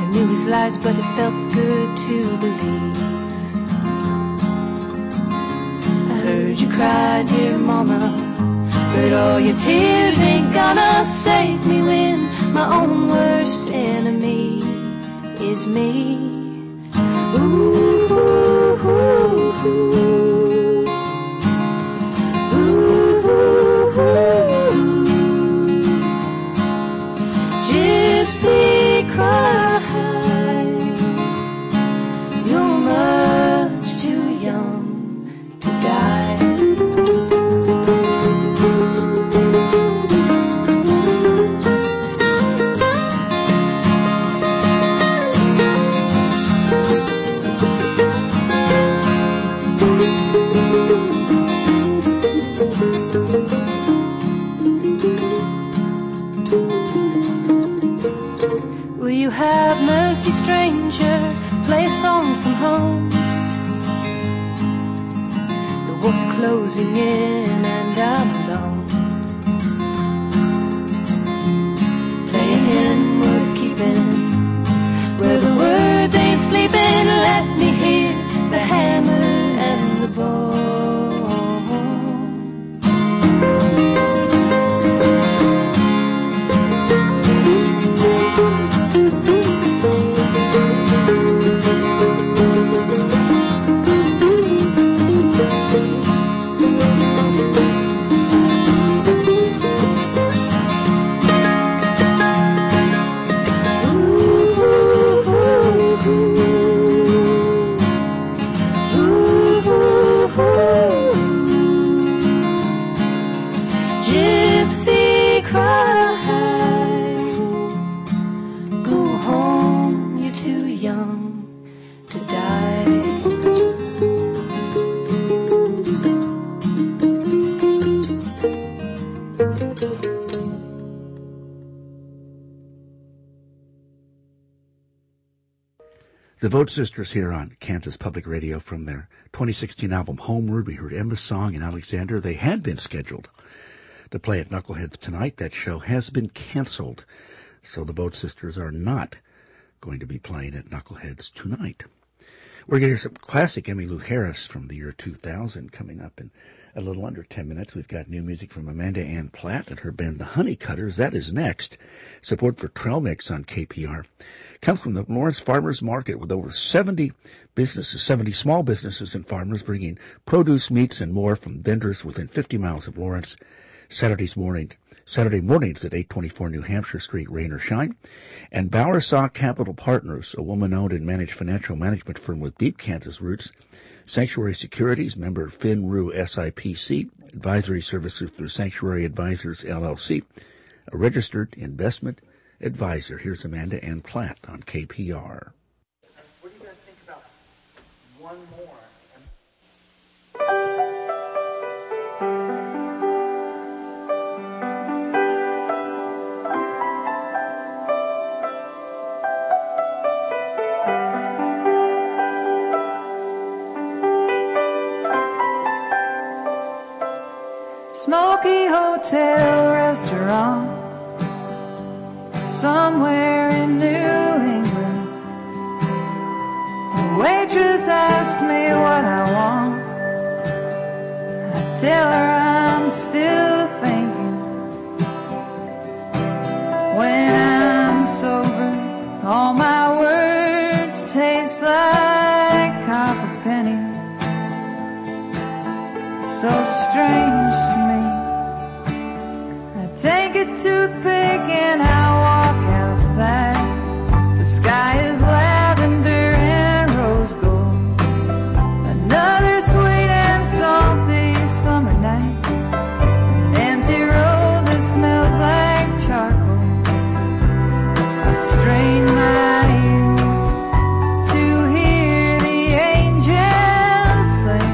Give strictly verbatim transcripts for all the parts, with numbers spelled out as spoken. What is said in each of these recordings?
knew his lies, but it felt good to believe. I heard you cry, dear mama, but all your tears ain't gonna save me when my own worst enemy is me. Ooh, ooh, ooh, ooh. Ooh, ooh, ooh. Gypsy cry, you're much too young to die. Will you have mercy, stranger? Play a song from home. The walls are closing in and I'm alone. Play a hymn worth keeping, where the words ain't sleeping. Let me hear the hammer and the bone. Gypsy cry, go home, you're too young to die. The Vote Sisters here on Kansas Public Radio from their twenty sixteen album Homeward. We heard Emma's song and Alexander. They had been scheduled to play at Knuckleheads tonight. That show has been canceled, so the Vote Sisters are not going to be playing at Knuckleheads tonight. We're going to hear some classic Emmylou Harris from the year two thousand coming up in a little under ten minutes. We've got new music from Amanda Ann Platt and her band The Honeycutters. That is next. Support for Trail Mix on K P R comes from the Lawrence Farmers Market, with over seventy businesses, seventy small businesses and farmers bringing produce, meats, and more from vendors within fifty miles of Lawrence. Saturday's morning, Saturday mornings at eight twenty-four New Hampshire Street, rain or shine. And Bowersaw Capital Partners, a woman-owned and managed financial management firm with deep Kansas roots. Sanctuary Securities, member FINRU S I P C, advisory services through Sanctuary Advisors L L C, a registered investment advisor. Here's Amanda Ann Platt on K P R. What do you guys think about one more? Smoky Hotel Restaurant somewhere in New England. The waitress asked me what I want. I tell her I'm still thinking. When I'm sober, all my words taste like copper pennies. So strange to me. I take a toothpick and I walk outside. The sky is lavender and rose gold. Another sweet and salty summer night. An empty road that smells like charcoal. I strain my ears to hear the angels sing.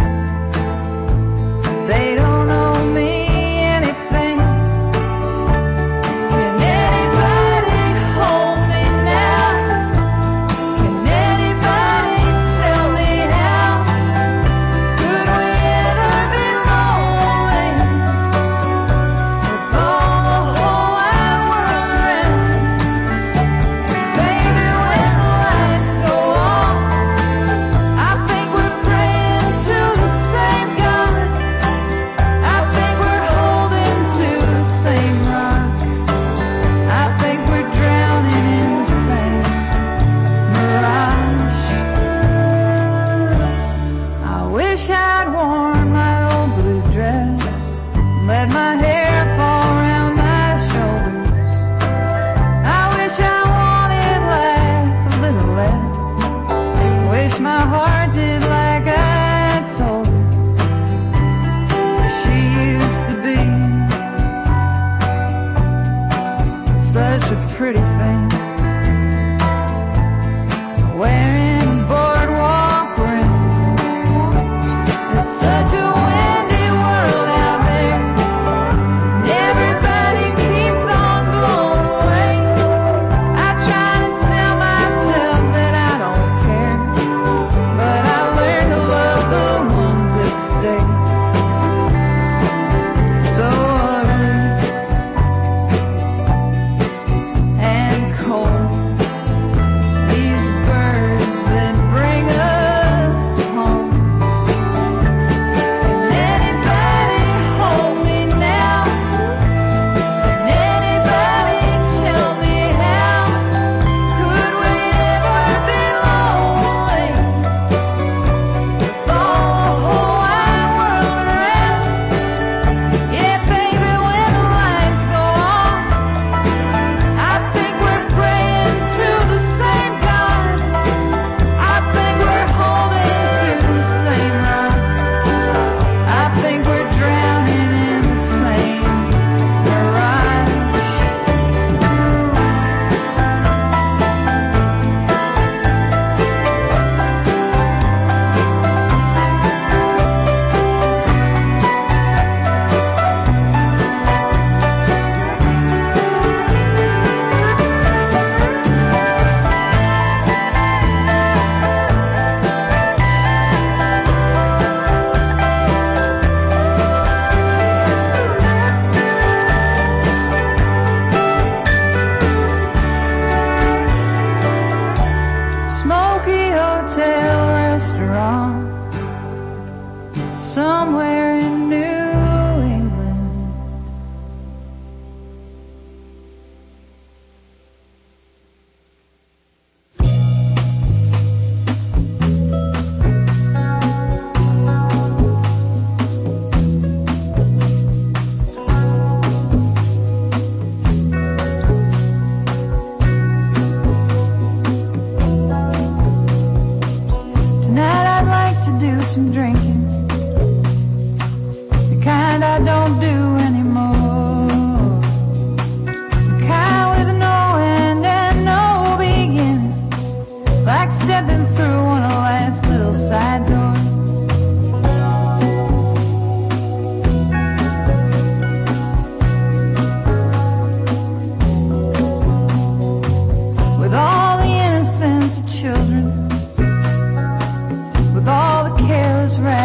They don't owe me anything. Can anybody hold me now? Can anybody tell me how? Could we ever be lonely with all the whole wide world around? night, wearing a boardwalk ring. It's such a windy world out there, and everybody keeps on blowing away. I try to tell myself that I don't care, but I learned to love the ones that stay. So ugly and cold, these birds that bring us home. Can anybody hold me now? Can anybody tell me how? Could we ever be lonely with all the whole wide world around? Yeah, baby, when the lights go off, I think we're praying to the same God. I think we're holding to the same rock. I think we're drowning in the same mirage. Smoky hotel restaurant somewhere in New England. Tonight I'd like to do some drinking, the kind I don't do anymore, the kind with no end and no beginning, like stepping through one of life's little side doors. With all the innocence of children, with all the careless rags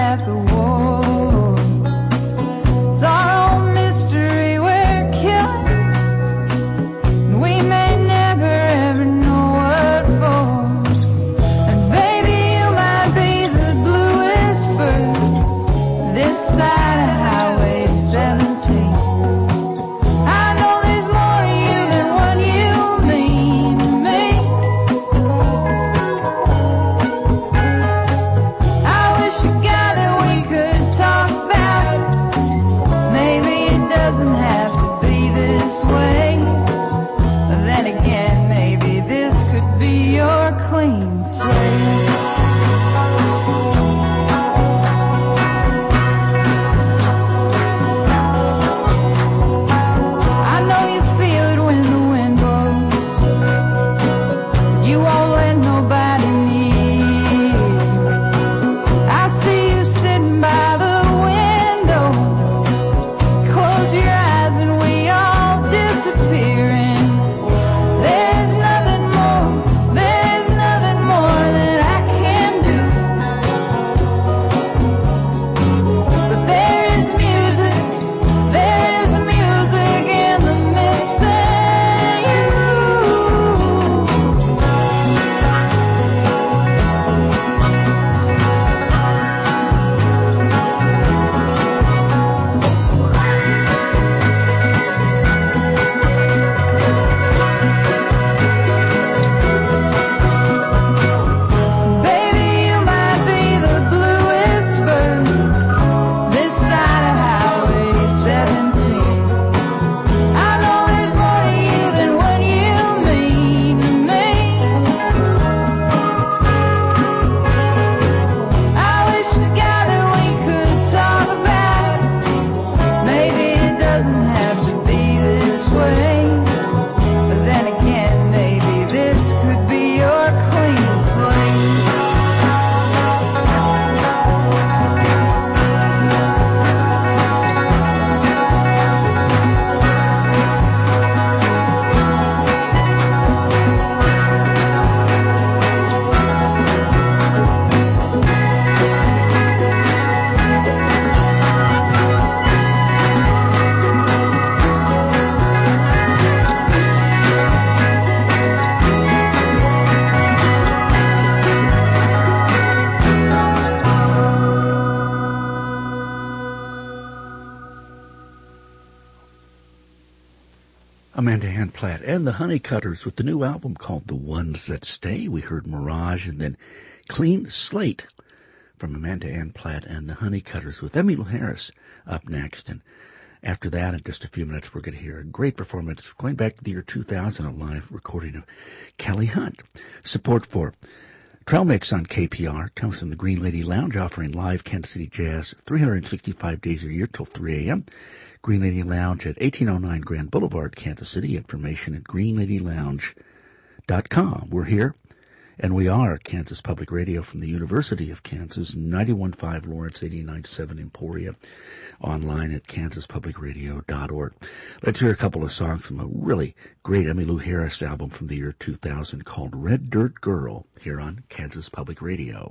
Amanda Ann Platt and the Honeycutters with the new album called The Ones That Stay. We heard Mirage and then Clean Slate from Amanda Ann Platt and the Honeycutters with Emmylou Harris up next. And after that, in just a few minutes, we're going to hear a great performance going back to the year two thousand, a live recording of Kelly Hunt. Support for Trail Mix on K P R comes from the Green Lady Lounge, offering live Kansas City jazz three hundred sixty-five days a year till three a.m. Green Lady Lounge at eighteen oh nine Grand Boulevard, Kansas City. Information at green lady lounge dot com. We're here, and we are Kansas Public Radio from the University of Kansas, ninety-one point five Lawrence, eighty-nine point seven Emporia, online at kansas public radio dot org. Let's hear a couple of songs from a really great Emmylou Harris album from the year two thousand called Red Dirt Girl, here on Kansas Public Radio.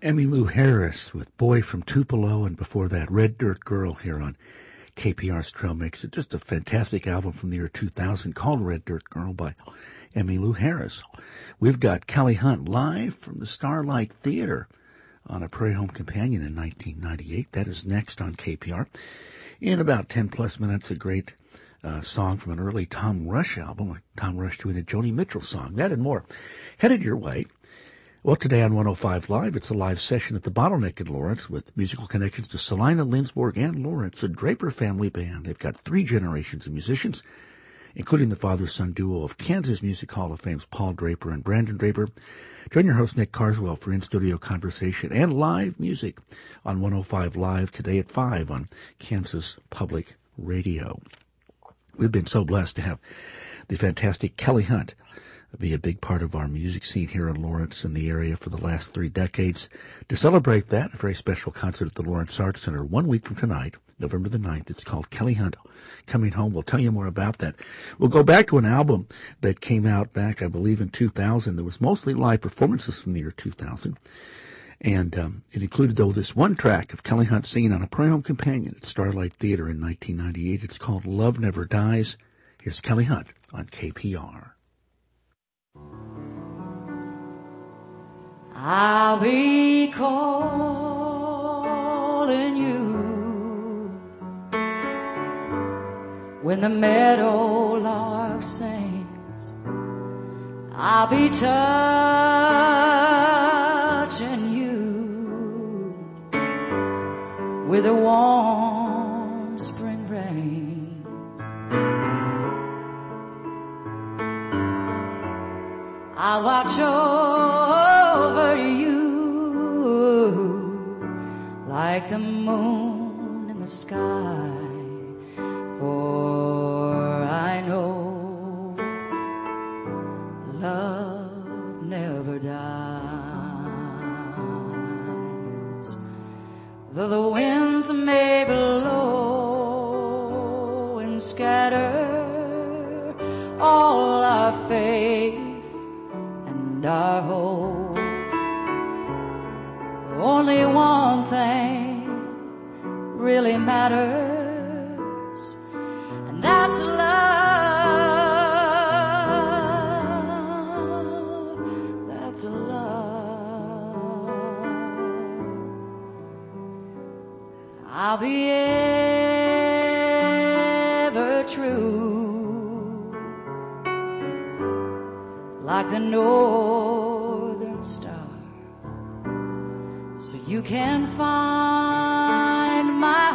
Emmylou Harris with Boy from Tupelo, and before that, Red Dirt Girl here on K P R's Trail Mix. It's just a fantastic album from the year two thousand called Red Dirt Girl by Emmylou Harris. We've got Kelly Hunt live from the Starlight Theater on A Prairie Home Companion in nineteen ninety-eight. That is next on K P R. In about ten plus minutes, a great uh, song from an early Tom Rush album, Tom Rush doing a Joni Mitchell song. That and more headed your way. Well, today on one oh five Live, it's a live session at the Bottleneck in Lawrence with musical connections to Salina, Lindsborg, and Lawrence, a Draper family band. They've got three generations of musicians, including the father-son duo of Kansas Music Hall of Fame's Paul Draper and Brandon Draper. Join your host, Nick Carswell, for in-studio conversation and live music on one oh five Live today at five on Kansas Public Radio. We've been so blessed to have the fantastic Kelly Hunt be a big part of our music scene here in Lawrence and the area for the last three decades. To celebrate that, a very special concert at the Lawrence Arts Center one week from tonight, November the ninth. It's called Kelly Hunt Coming Home. We'll tell you more about that. We'll go back to an album that came out back, I believe, in two thousand. There was mostly live performances from the year two thousand. And um, it included, though, this one track of Kelly Hunt singing on A Prairie Home Companion at Starlight Theater in nineteen ninety-eight. It's called Love Never Dies. Here's Kelly Hunt on K P R. I'll be calling you when the meadowlark sings. I'll be touching you with the warm spring rains. I'll watch over you like the moon in the sky, for I know love never dies. Though the winds may blow and scatter all our faith and our hope, only one thing really matters, and that's love. That's love. I'll be ever true, like the northern star, so you can find my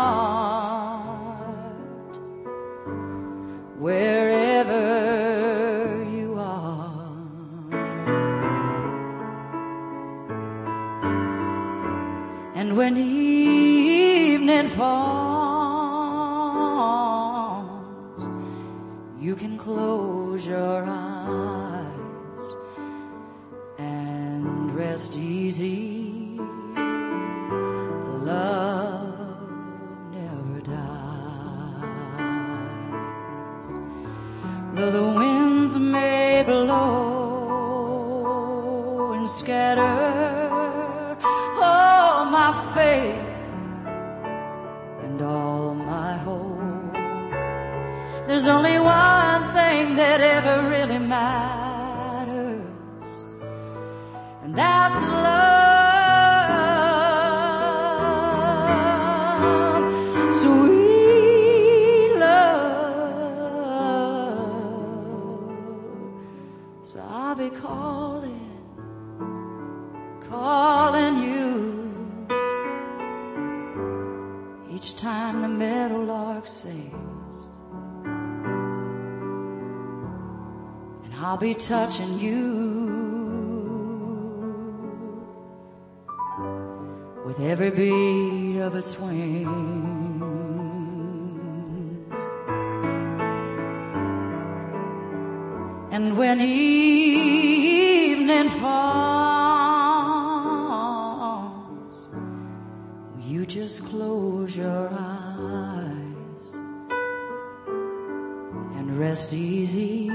heart wherever you are. And when evening falls, you can close your eyes and rest easy. Love never dies. Though the winds may blow and scatter all my faith and all my hope, there's only one thing that ever really matters, and that's love. Sweet love. So I'll be calling, calling you each time the meadowlark sings, and I'll be touching you with every beat of its wings. And when evening falls, you just close your eyes and rest easy.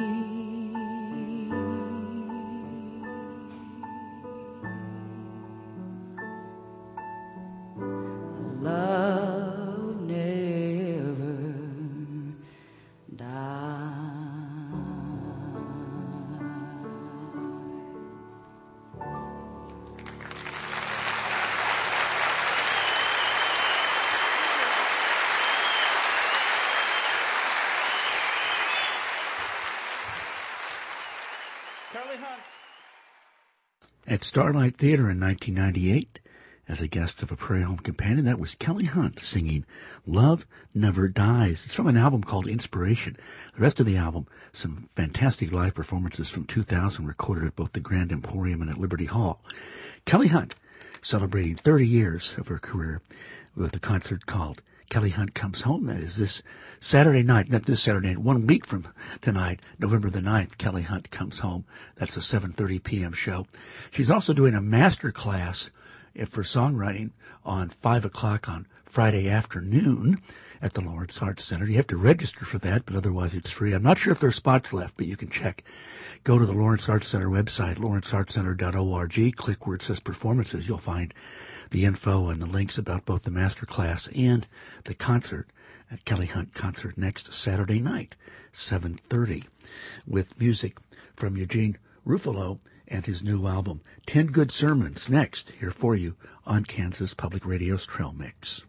Kelly Hunt. At Starlight Theater in nineteen ninety-eight, as a guest of a Prairie Home Companion, that was Kelly Hunt singing Love Never Dies. It's from an album called Inspiration. The rest of the album, some fantastic live performances from two thousand recorded at both the Grand Emporium and at Liberty Hall. Kelly Hunt celebrating thirty years of her career with a concert called Kelly Hunt Comes Home. That is this Saturday night, not this Saturday night, one week from tonight, November the ninth, Kelly Hunt Comes Home. That's a seven thirty p.m. show. She's also doing a master class for songwriting on five o'clock on Friday afternoon at the Lawrence Arts Center. You have to register for that, but otherwise it's free. I'm not sure if there are spots left, but you can check. Go to the Lawrence Arts Center website, lawrence arts center dot org. Click where it says performances. You'll find the info and the links about both the master class and the concert at Kelly Hunt Concert next Saturday night, seven thirty, with music from Eugene Ruffalo and his new album, Ten Good Sermons, next here for you on Kansas Public Radio's Trail Mix.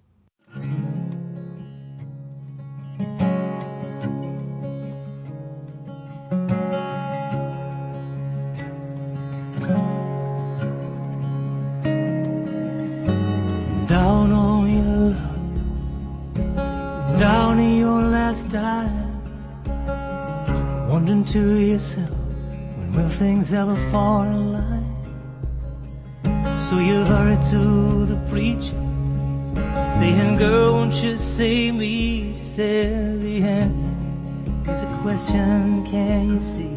Down on your luck, down in your last dime, wondering to yourself, when will things ever fall in line? So you hurry to the preacher, saying, girl, won't you save me? She said, the answer is a question, can you see?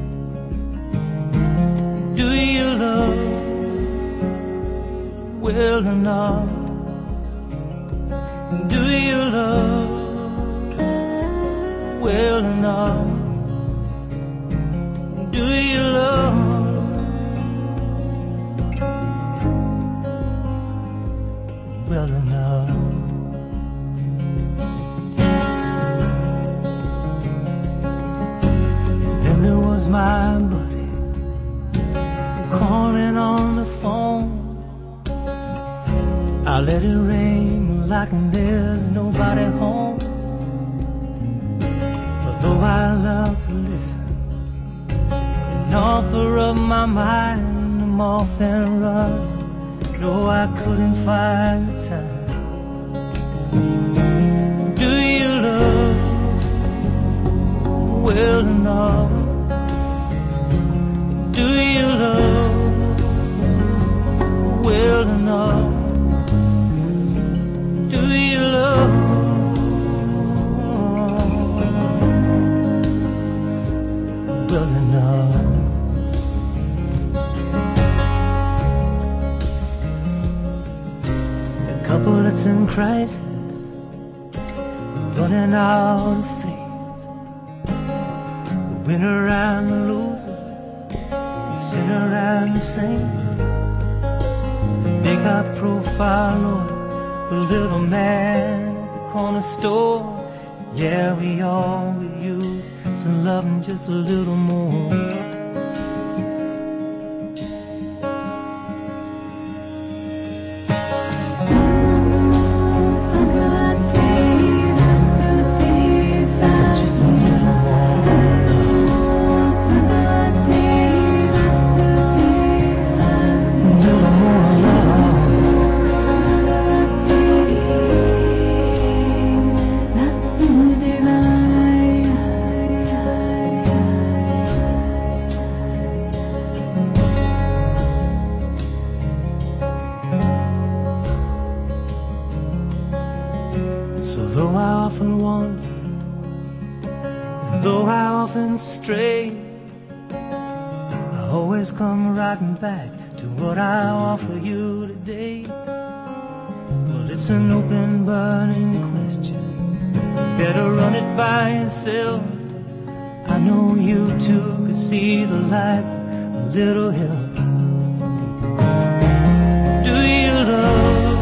Do you love well enough? Do you love well enough? Do you love well enough? And then there was my buddy calling on the phone. I let it ring like there's nobody home. But though I love to listen and offer up my mind, I'm off and run. No, I couldn't find the time. Do you love well enough? Do you love well enough? Do you love well enough? The couple that's in crisis, running out of faith. The winner and the loser, the sinner and the saint. The big high profile lawyer, the little man at the corner store. Yeah, we all could use some loving just a little more. Just a little more love. A little more love. So though I often wander, and though I often stray, I always come riding back to what I offer you today. Well, it's an open burning question, better run it by yourself. I know you too could see the light a little help. Do you love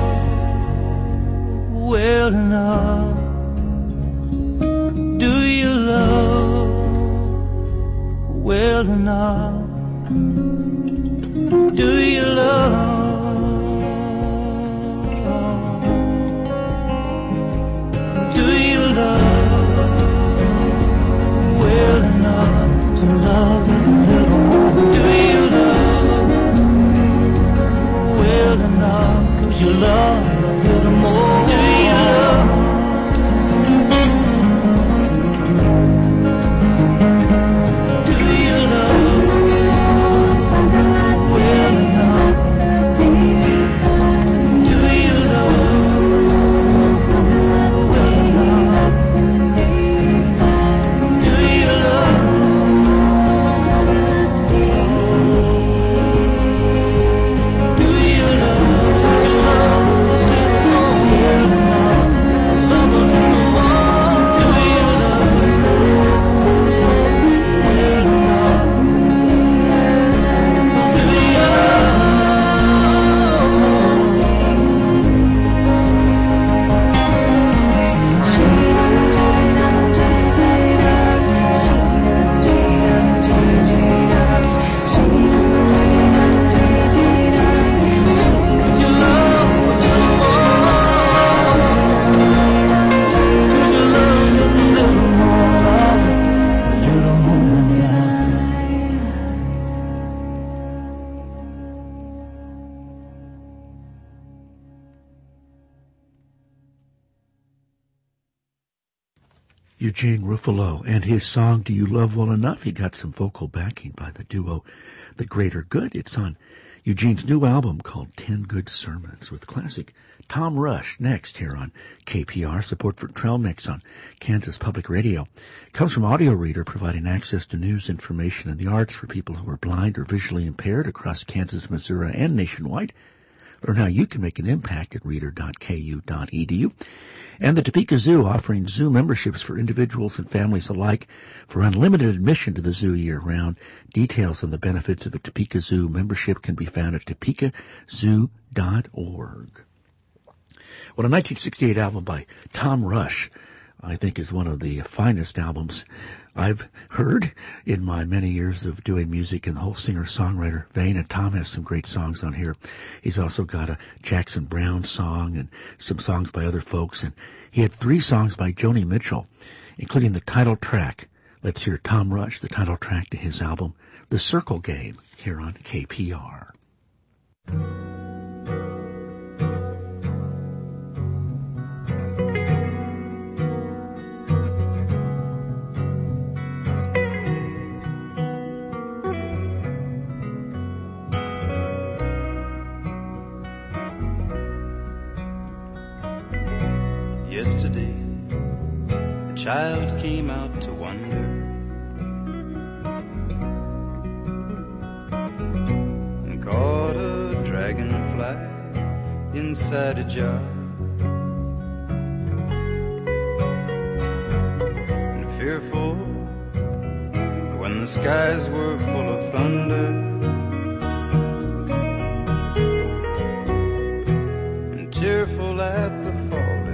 well enough? Do you love well enough? Do you love? Do you love well enough to love a little more? Eugene Ruffalo and his song, Do You Love Well Enough? He got some vocal backing by the duo The Greater Good. It's on Eugene's new album called Ten Good Sermons with classic Tom Rush next here on K P R. Support for Trail Mix on Kansas Public Radio comes from Audio Reader, providing access to news, information, and the arts for people who are blind or visually impaired across Kansas, Missouri, and nationwide. Learn how you can make an impact at reader dot k u dot e d u. And the Topeka Zoo offering zoo memberships for individuals and families alike for unlimited admission to the zoo year-round. Details on the benefits of a Topeka Zoo membership can be found at topeka zoo dot org. Well, a nineteen sixty-eight album by Tom Rush, I think, is one of the finest albums I've heard in my many years of doing music in the whole singer-songwriter vein, and Tom has some great songs on here. He's also got a Jackson Browne song and some songs by other folks, and he had three songs by Joni Mitchell, including the title track. Let's hear Tom Rush, the title track to his album, The Circle Game, here on K P R. Yesterday, a child came out to wander, and caught a dragonfly inside a jar, and fearful when the skies were full of thunder, and tearful at the falling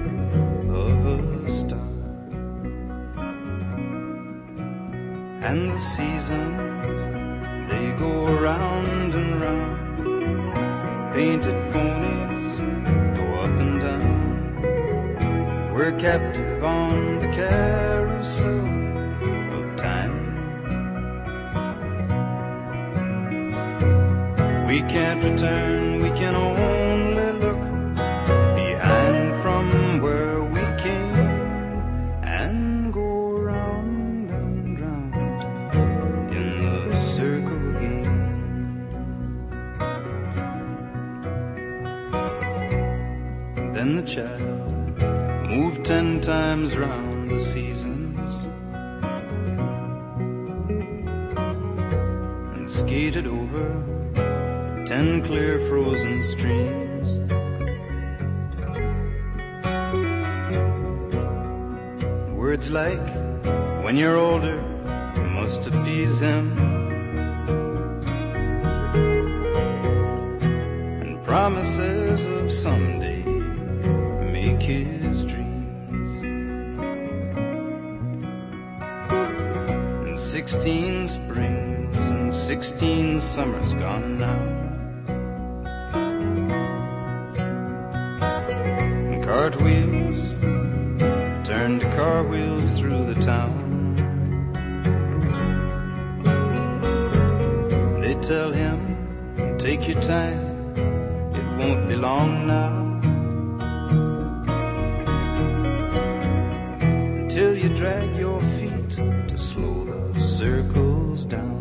and the seasons, they go round and round. Painted ponies go up and down. We're captive on the carousel of time. We can't return, we can only look behind from where we came and go round and round in the circle again. Then the child moved ten times round the seasons and skated over ten clear frozen streams. Words like, when you're older, you must appease him, and promises of someday make his dreams. And sixteen springs and sixteen summers gone now, cartwheels turned to car wheels through the town. They tell him, take your time, it won't be long now, until you drag your feet to slow the circles down.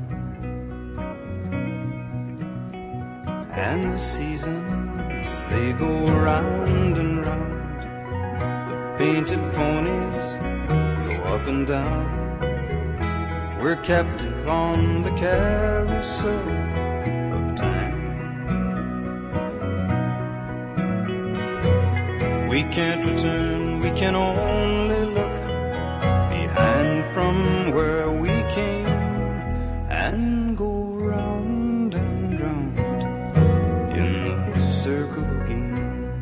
And the seasons, they go round and round. The painted ponies go up and down. We're captive on the carousel of time. We can't return, we can only look behind from where we came and go round and round in the circle again.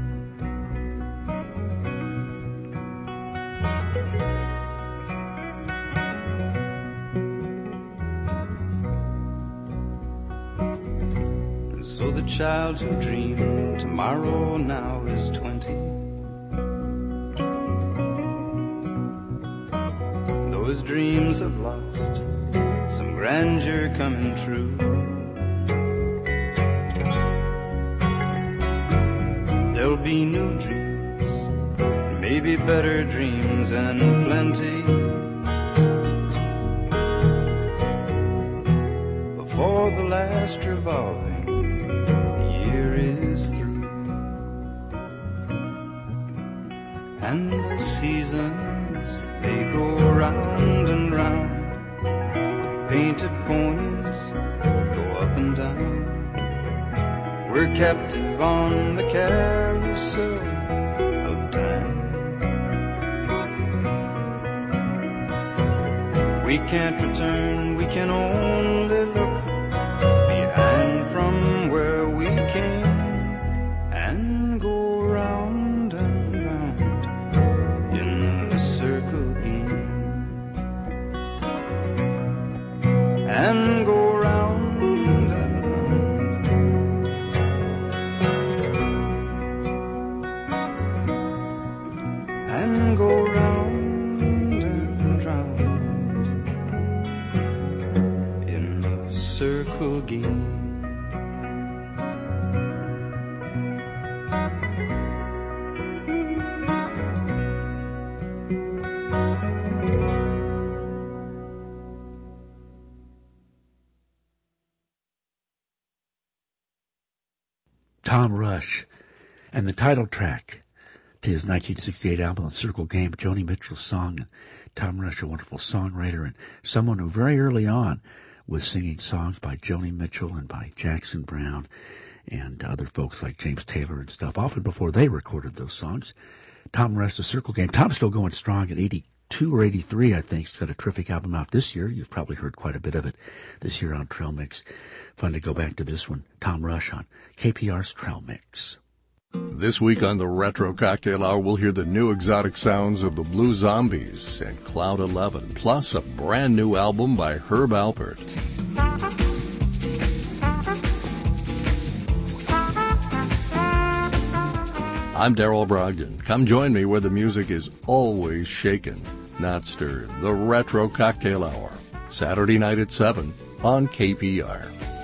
And so the child who dreamed tomorrow now is twenty. Those dreams have lost some grandeur coming true. There'll be new dreams, maybe better dreams and plenty. Before the last revolving year is through, and the seasons, they go round and round. Painted ponies go up and down. We're captive on the carousel of time. We can't return, we can only look behind from where we came and go round and round in a circle game. And go round and round, and go round and round in a circle game. Tom Rush, and the title track to his nineteen sixty-eight album, The Circle Game, Joni Mitchell's song. And Tom Rush, a wonderful songwriter and someone who very early on was singing songs by Joni Mitchell and by Jackson Browne and other folks like James Taylor and stuff, often before they recorded those songs. Tom Rush, The Circle Game. Tom's still going strong at eighty-two or eighty-three, I think. He's got a terrific album out this year. You've probably heard quite a bit of it this year on Trail Mix. Fun to go back to this one. Tom Rush on K P R's Trail Mix. This week on the Retro Cocktail Hour, we'll hear the new exotic sounds of the Blue Zombies and Cloud eleven, plus a brand new album by Herb Alpert. I'm Darrell Brogdon. Come join me where the music is always shaken, not stirred. The Retro Cocktail Hour, Saturday night at seven on K P R.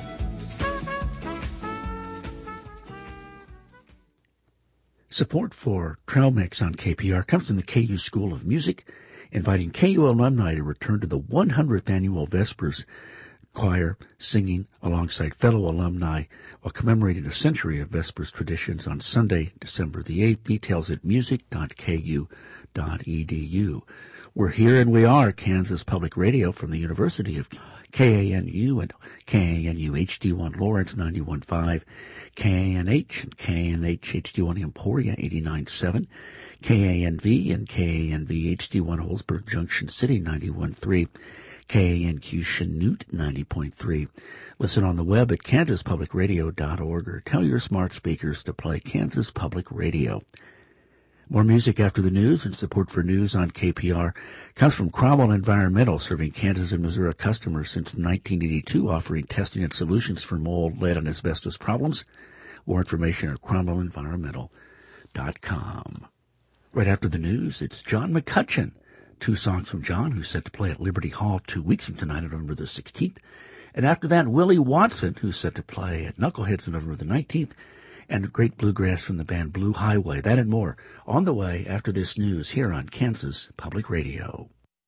Support for Trail Mix on K P R comes from the K U School of Music, inviting K U alumni to return to the one hundredth annual Vespers Choir, singing alongside fellow alumni while commemorating a century of Vespers traditions on Sunday, December the eighth. Details at music dot k u dot e d u. We're here and we are Kansas Public Radio from the University of K A N U and K A N U H D one Lawrence ninety-one point five, K A N H and K A N H H D one Emporia eighty-nine point seven, K A N V and K A N V H D one Holzberg Junction City ninety-one point three, K A N Q Chanute ninety point three. Listen on the web at kansas public radio dot org or tell your smart speakers to play Kansas Public Radio. More music after the news, and support for news on K P R comes from Cromwell Environmental, serving Kansas and Missouri customers since nineteen eighty-two, offering testing and solutions for mold, lead, and asbestos problems. More information at cromwell environmental dot com. Right after the news, it's John McCutcheon. Two songs from John, who's set to play at Liberty Hall two weeks from tonight on November the sixteenth. And after that, Willie Watson, who's set to play at Knuckleheads on November the nineteenth. And great bluegrass from the band Blue Highway. That and more on the way after this news here on Kansas Public Radio.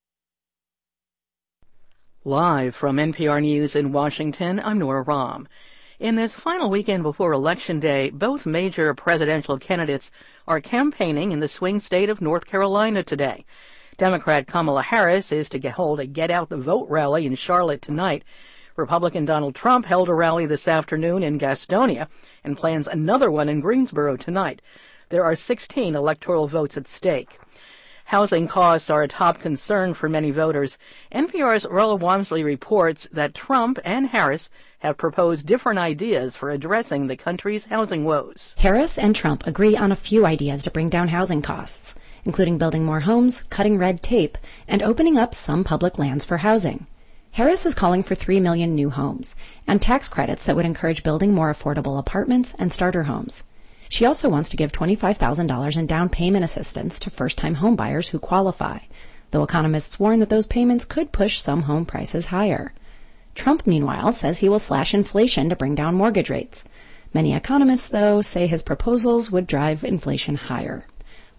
Live from N P R News in Washington, I'm Nora Rahm. In this final weekend before Election Day, both major presidential candidates are campaigning in the swing state of North Carolina today. Democrat Kamala Harris is to get hold a Get Out the Vote rally in Charlotte tonight. Republican Donald Trump held a rally this afternoon in Gastonia and plans another one in Greensboro tonight. There are sixteen electoral votes at stake. Housing costs are a top concern for many voters. N P R's Rolla Walmsley reports that Trump and Harris have proposed different ideas for addressing the country's housing woes. Harris and Trump agree on a few ideas to bring down housing costs, including building more homes, cutting red tape, and opening up some public lands for housing. Harris is calling for three million new homes and tax credits that would encourage building more affordable apartments and starter homes. She also wants to give twenty-five thousand dollars in down payment assistance to first-time home buyers who qualify, though economists warn that those payments could push some home prices higher. Trump, meanwhile, says he will slash inflation to bring down mortgage rates. Many economists, though, say his proposals would drive inflation higher.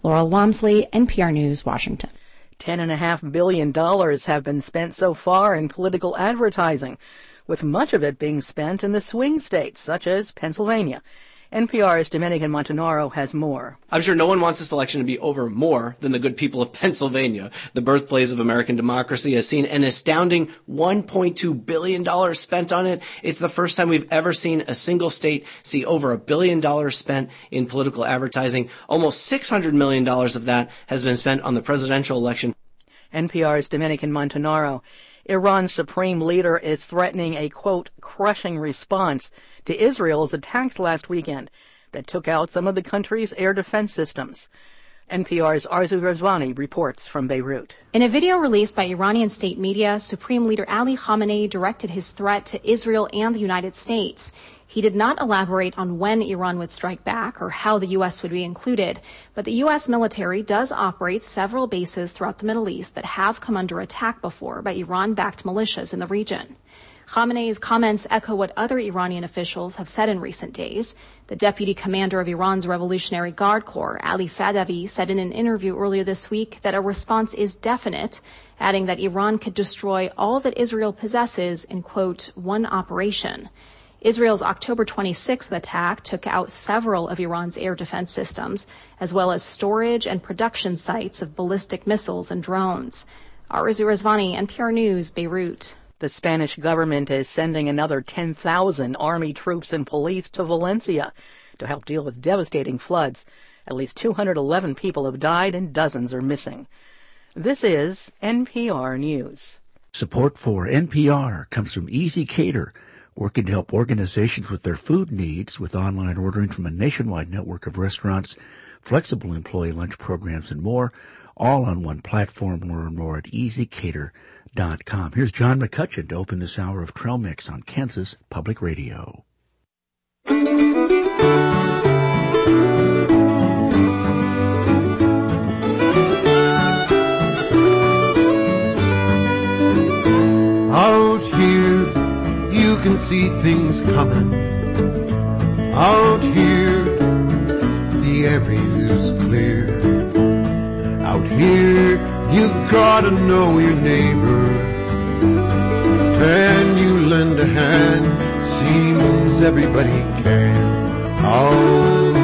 Laurel Walmsley, N P R News, Washington. Ten and a half billion dollars have been spent so far in political advertising, with much of it being spent in the swing states, such as Pennsylvania. N P R's Domenican Montanaro has more. I'm sure no one wants this election to be over more than the good people of Pennsylvania. The birthplace of American democracy has seen an astounding one point two billion dollars spent on it. It's the first time we've ever seen a single state see over a billion dollars spent in political advertising. Almost six hundred million dollars of that has been spent on the presidential election. N P R's Domenican Montanaro. Iran's supreme leader is threatening a, quote, crushing response to Israel's attacks last weekend that took out some of the country's air defense systems. N P R's Arzu Ghazvani reports from Beirut. In a video released by Iranian state media, Supreme Leader Ali Khamenei directed his threat to Israel and the United States. He did not elaborate on when Iran would strike back or how the U S would be included, but the U S military does operate several bases throughout the Middle East that have come under attack before by Iran-backed militias in the region. Khamenei's comments echo what other Iranian officials have said in recent days. The deputy commander of Iran's Revolutionary Guard Corps, Ali Fadavi, said in an interview earlier this week that a response is definite, adding that Iran could destroy all that Israel possesses in, quote, one operation. Israel's October twenty-sixth attack took out several of Iran's air defense systems, as well as storage and production sites of ballistic missiles and drones. Arzu Ghazvani, N P R News, Beirut. The Spanish government is sending another ten thousand army troops and police to Valencia to help deal with devastating floods. At least two hundred eleven people have died and dozens are missing. This is N P R News. Support for N P R comes from Easy Cater, working to help organizations with their food needs with online ordering from a nationwide network of restaurants, flexible employee lunch programs, and more, all on one platform. Learn more at easy cater dot com. Here's John McCutcheon to open this hour of Trail Mix on Kansas Public Radio. Out here you can see things coming. Out here the air is clear. Out here you've gotta know your neighbor. Can you lend a hand? Seems everybody can. Out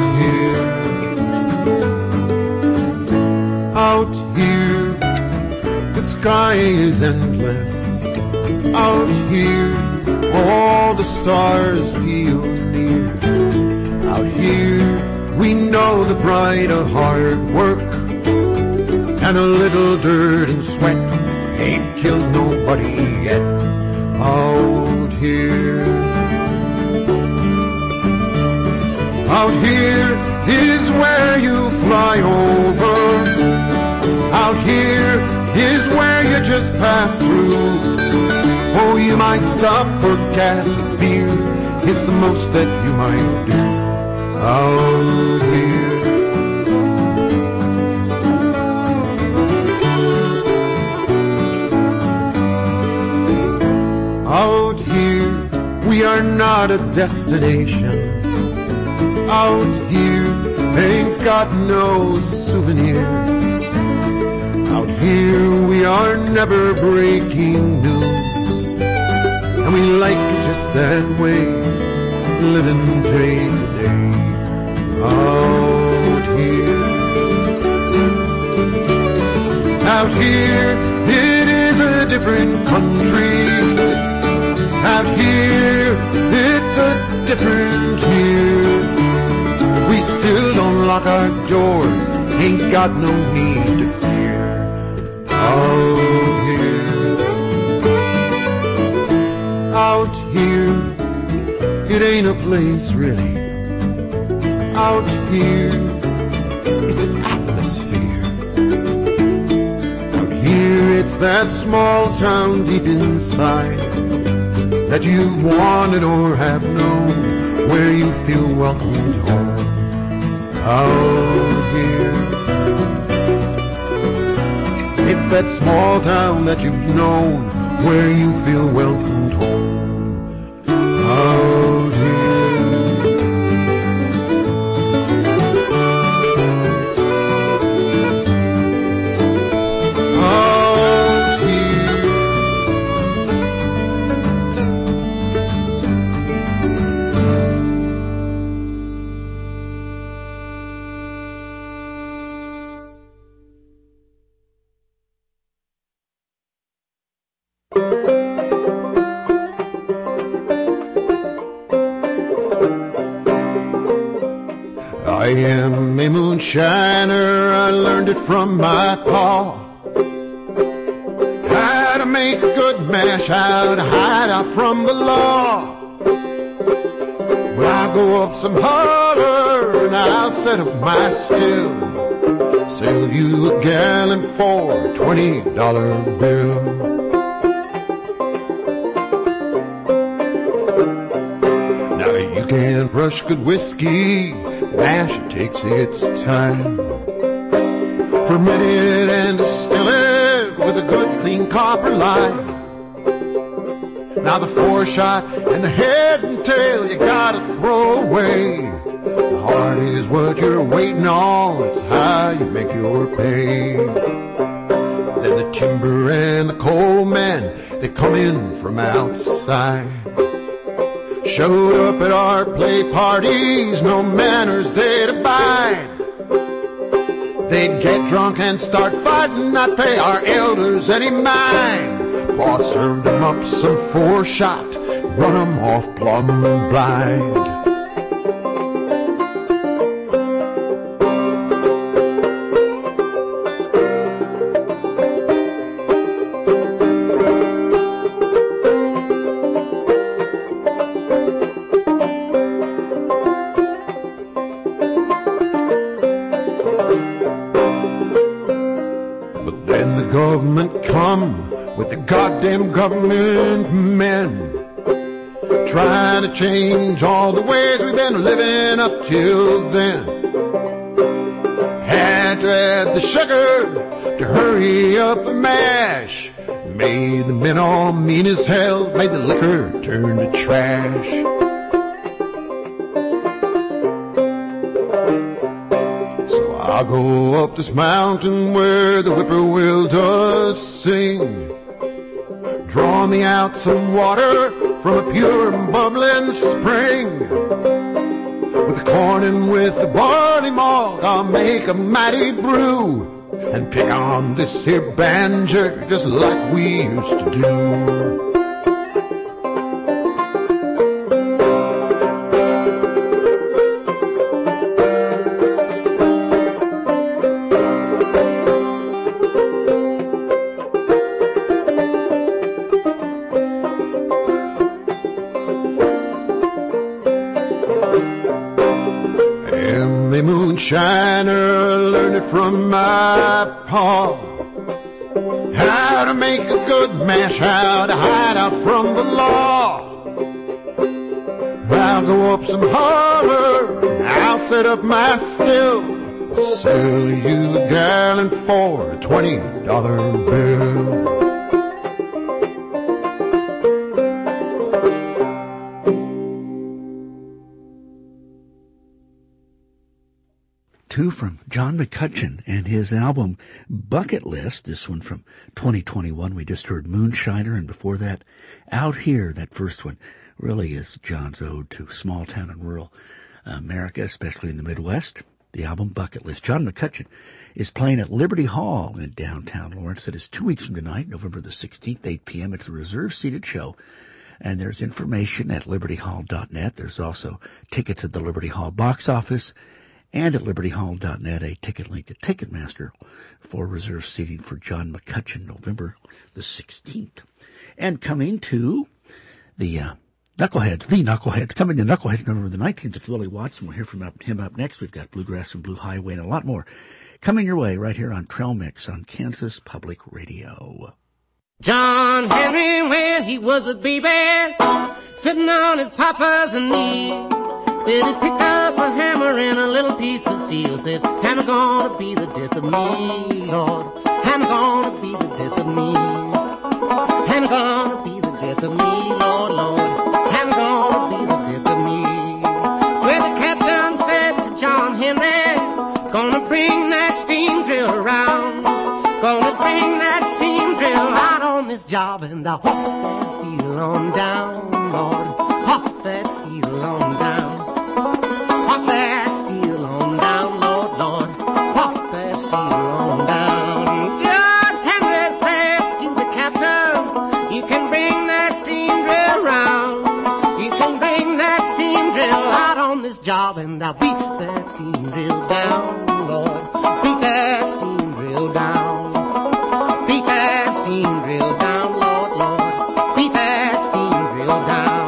here, out here the sky is endless. Out here all the stars feel near. Out here we know the pride of hard work, and a little dirt and sweat ain't killed nobody yet. Out here, out here is where you fly over. Out here is where you just pass through. Oh, you might stop for gas and beer. It's the most that you might do. Out here, out here, we are not a destination. Out here, ain't got no souvenirs. Out here, we are never breaking news, and we like it just that way, living day to day. Out here, out here, it is a different country. Out here, it's a different year. We still don't lock our doors, ain't got no need to fear. Out here, out here, it ain't a place really. Out here, it's an atmosphere. Out here, it's that small town deep inside that you've wanted or have known, where you feel welcomed home. Out here, it's that small town that you've known, where you feel welcomed home. Out here, am a moonshiner, I learned it from my pa. How to make a good mash, how to hide out from the law. When I go up some holler and I'll set up my still, sell you a gallon for a twenty dollar bill. Now you can brush good whiskey, the mash takes its time. Ferment it and distill it with a good clean copper line. Now the foreshot and the head and tail you gotta throw away. The heart is what you're waiting on, it's how you make your pay. Then the timber and the coal men, they come in from outside. Showed up at our play parties, no manners they'd abide. They'd get drunk and start fighting, not pay our elders any mind. Boss served them up some foreshot, run them off plumb blind. But then the government come with the goddamn government men, trying to change all the ways we've been living up till then. Had to add the sugar to hurry up the mash, made the men all mean as hell, made the liquor turn to trash. So I'll go up this mountain where the whippoorwill does sing. Draw me out some water from a pure and bubbling spring. With the corn and with the barley malt, I'll make a mighty brew and pick on this here banjo just like we used to do. Moonshiner, learned it from my pa. How to make a good mash, how to hide out from the law. I'll go up some holler, I'll set up my still, I'll sell you a gallon for a twenty dollar bill. Two from John McCutcheon and his album Bucket List. This one from twenty twenty-one. We just heard Moonshiner, and before that, Out Here. That first one really is John's ode to small town and rural America, especially in the Midwest. The album Bucket List. John McCutcheon is playing at Liberty Hall in downtown Lawrence. That is two weeks from tonight, November the sixteenth, eight p.m. It's a reserve-seated show. And there's information at liberty hall dot net. There's also tickets at the Liberty Hall box office. And at liberty hall dot net, a ticket link to Ticketmaster for reserve seating for John McCutcheon, November the sixteenth. And coming to the uh, Knuckleheads, the Knuckleheads, coming to Knuckleheads November the nineteenth, it's Willie Watson. We'll hear from him up next. We've got Bluegrass and Blue Highway and a lot more coming your way right here on Trail Mix on Kansas Public Radio. John Henry, when he was a baby, sitting on his papa's knee, well, he picked up a hammer and a little piece of steel, said, hammer gonna be the death of me, Lord. Hammer gonna be the death of me. Hammer gonna be the death of me, Lord, Lord. Hammer gonna be the death of me. Well, the captain said to John Henry, gonna bring that steam drill around. Gonna bring that steam drill out on this job, and I'll hop that steel on down, Lord. Hop that steel on down. Pop that steel on down, Lord, Lord. Pop that steel on down. John Henry said to the captain, you can bring that steam drill round. You can bring that steam drill out on this job and I'll beat that steam drill down, Lord. Beat that steam drill down. Beat that steam drill down, Lord, Lord. Beat that steam drill down.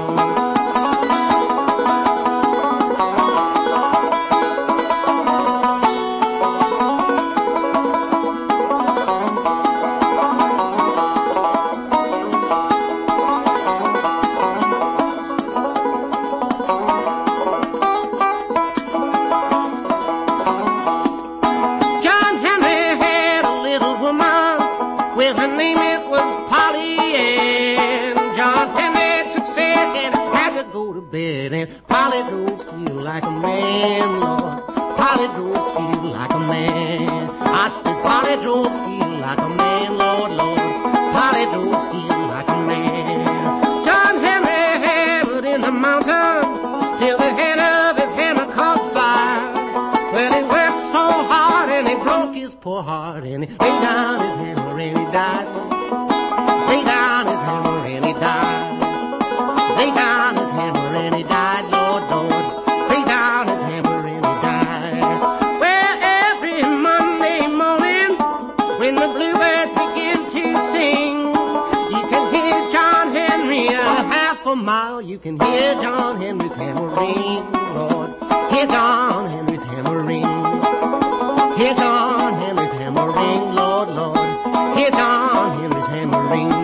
Polly drove steel like a man, Lord. Polly drove steel like a man. I said Polly drove steel like a man, Lord, Lord. Polly drove steel like a man. John Henry hammered in the mountain till the head of his hammer caught fire. Well, he worked so hard and he broke his poor heart and he laid down his hammer and he died. Laid down his hammer and he died. Laid down his hammer and he died, Lord, Lord. Laid down his hammer and he died. Well, every Monday morning when the bluebirds begin to sing, you can hear John Henry a half a mile. You can hear John Henry's hammer ring, Lord. Hear John Henry's hammer ring. Hear John Henry's hammer ring, Lord, Lord. Hear John Henry's hammer ring.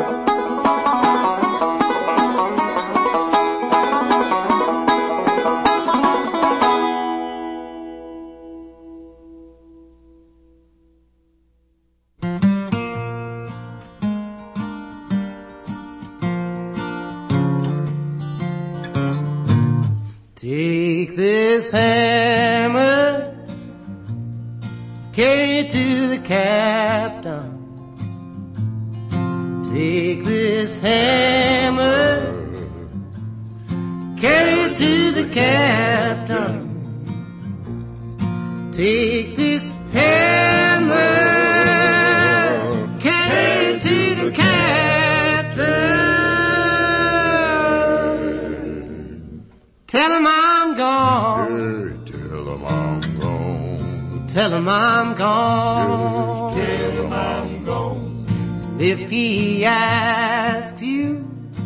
Take this hammer, carry it to the captain. Take this hammer, carry it to the captain. Take this hammer, carry it to the captain. Tell him I'm gone. Hey, tell him I'm gone. Tell him I'm gone. Yes, tell him I'm gone. If he asks you,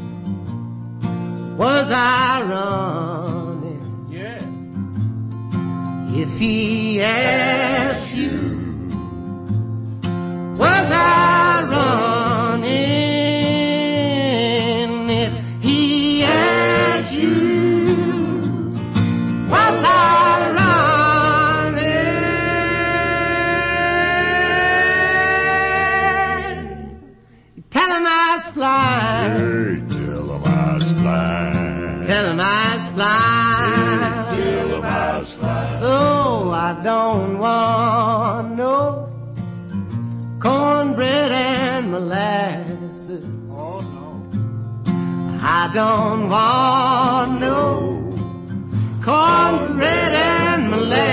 was I running? Yeah. If he asks you, was I running? If he asks you, was I running? Tell him I was flying. Hey, tell him I was flying. Tell him I was flying. Hey, tell him I was flying. So I don't want no cornbread and molasses. Oh, no. I don't want no cornbread and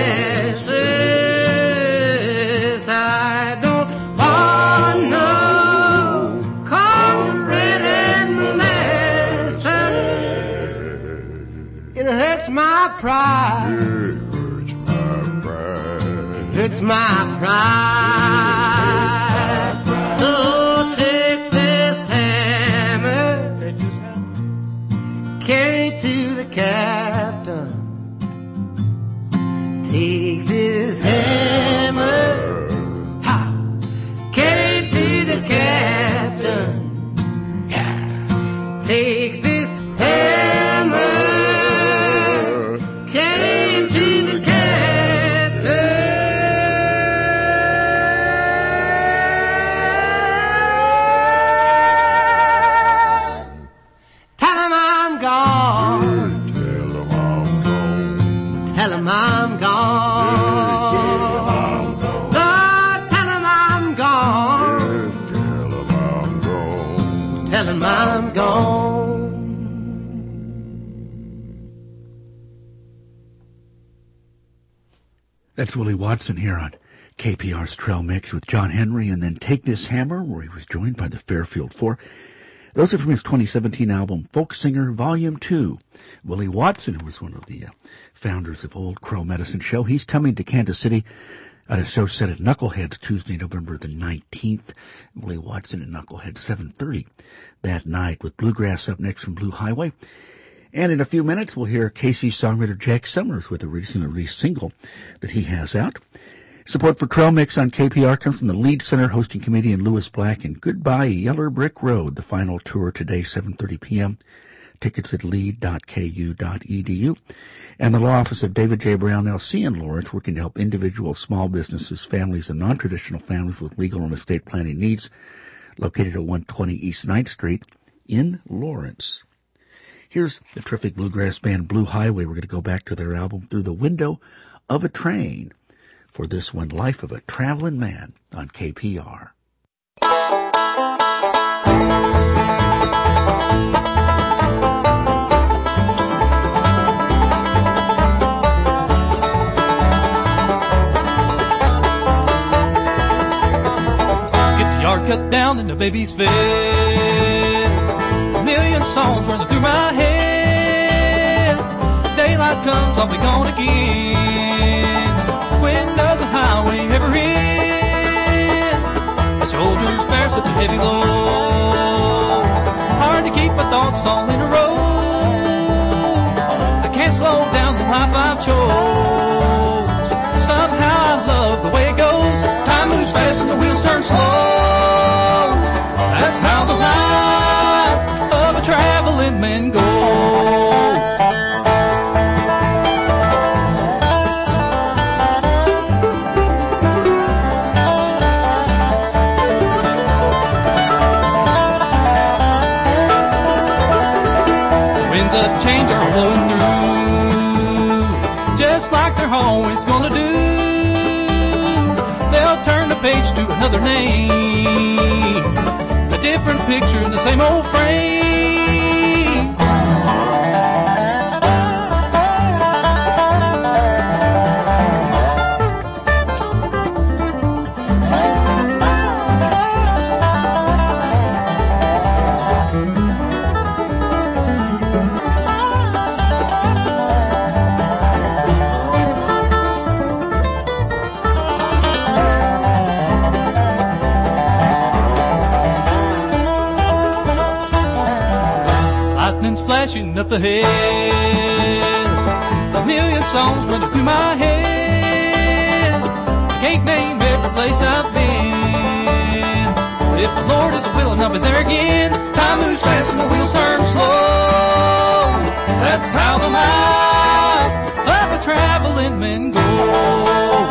molasses. I don't want no cornbread and molasses. It hurts my pride. It hurts my pride. It's my pride. So take this hammer, carry it to the captain. Take this hammer, ha, carry it to the captain. Take this hammer, carry it to the captain. Tell him I'm gone. Tell him I'm gone. Tell him I'm gone. Lord, tell him I'm gone. Tell him I'm gone. Tell him I'm gone. That's Willie Watson here on K P R's Trail Mix with John Henry, and then Take This Hammer, where he was joined by the Fairfield Four. Those are from his twenty seventeen album, Folk Singer Volume two. Willie Watson, who was one of the uh, founders of Old Crow Medicine Show, he's coming to Kansas City at a show set at Knuckleheads Tuesday, November the nineteenth. Willie Watson at Knuckleheads, seven thirty that night, with Bluegrass up next from Blue Highway. And in a few minutes, we'll hear Casey songwriter Jack Summers with a recently released single that he has out. Support for Trail Mix on K P R comes from the Lead Center hosting comedian Lewis Black and Goodbye Yeller Brick Road, the final tour today, seven thirty p.m. Tickets at lead dot k u dot e d u. And the law office of David J. Brown, L C in Lawrence, working to help individuals, small businesses, families, and non-traditional families with legal and estate planning needs, located at one twenty East ninth Street in Lawrence. Here's the terrific bluegrass band Blue Highway. We're going to go back to their album Through the Window of a Train for this one, Life of a Traveling Man, on K P R. Cut down and the baby's fed. A million songs running through my head. Daylight comes, I'll be gone again. When does the highway ever end? My shoulders bear such a heavy load. Hard to keep my thoughts all in a row. I can't slow down the life I've chose. Somehow I love the way it goes. Time moves fast and the wheels turn slow. That's how the life of a traveling man goes. The winds of change are blowing through, just like they're always gonna do. They'll turn the page to another name, a different picture in the same old frame. Flashing up ahead, a million songs running through my head. I can't name every place I've been, but if the Lord is willing, I'll be there again. Time moves fast and the wheels turn slow. That's how the life of a traveling man goes.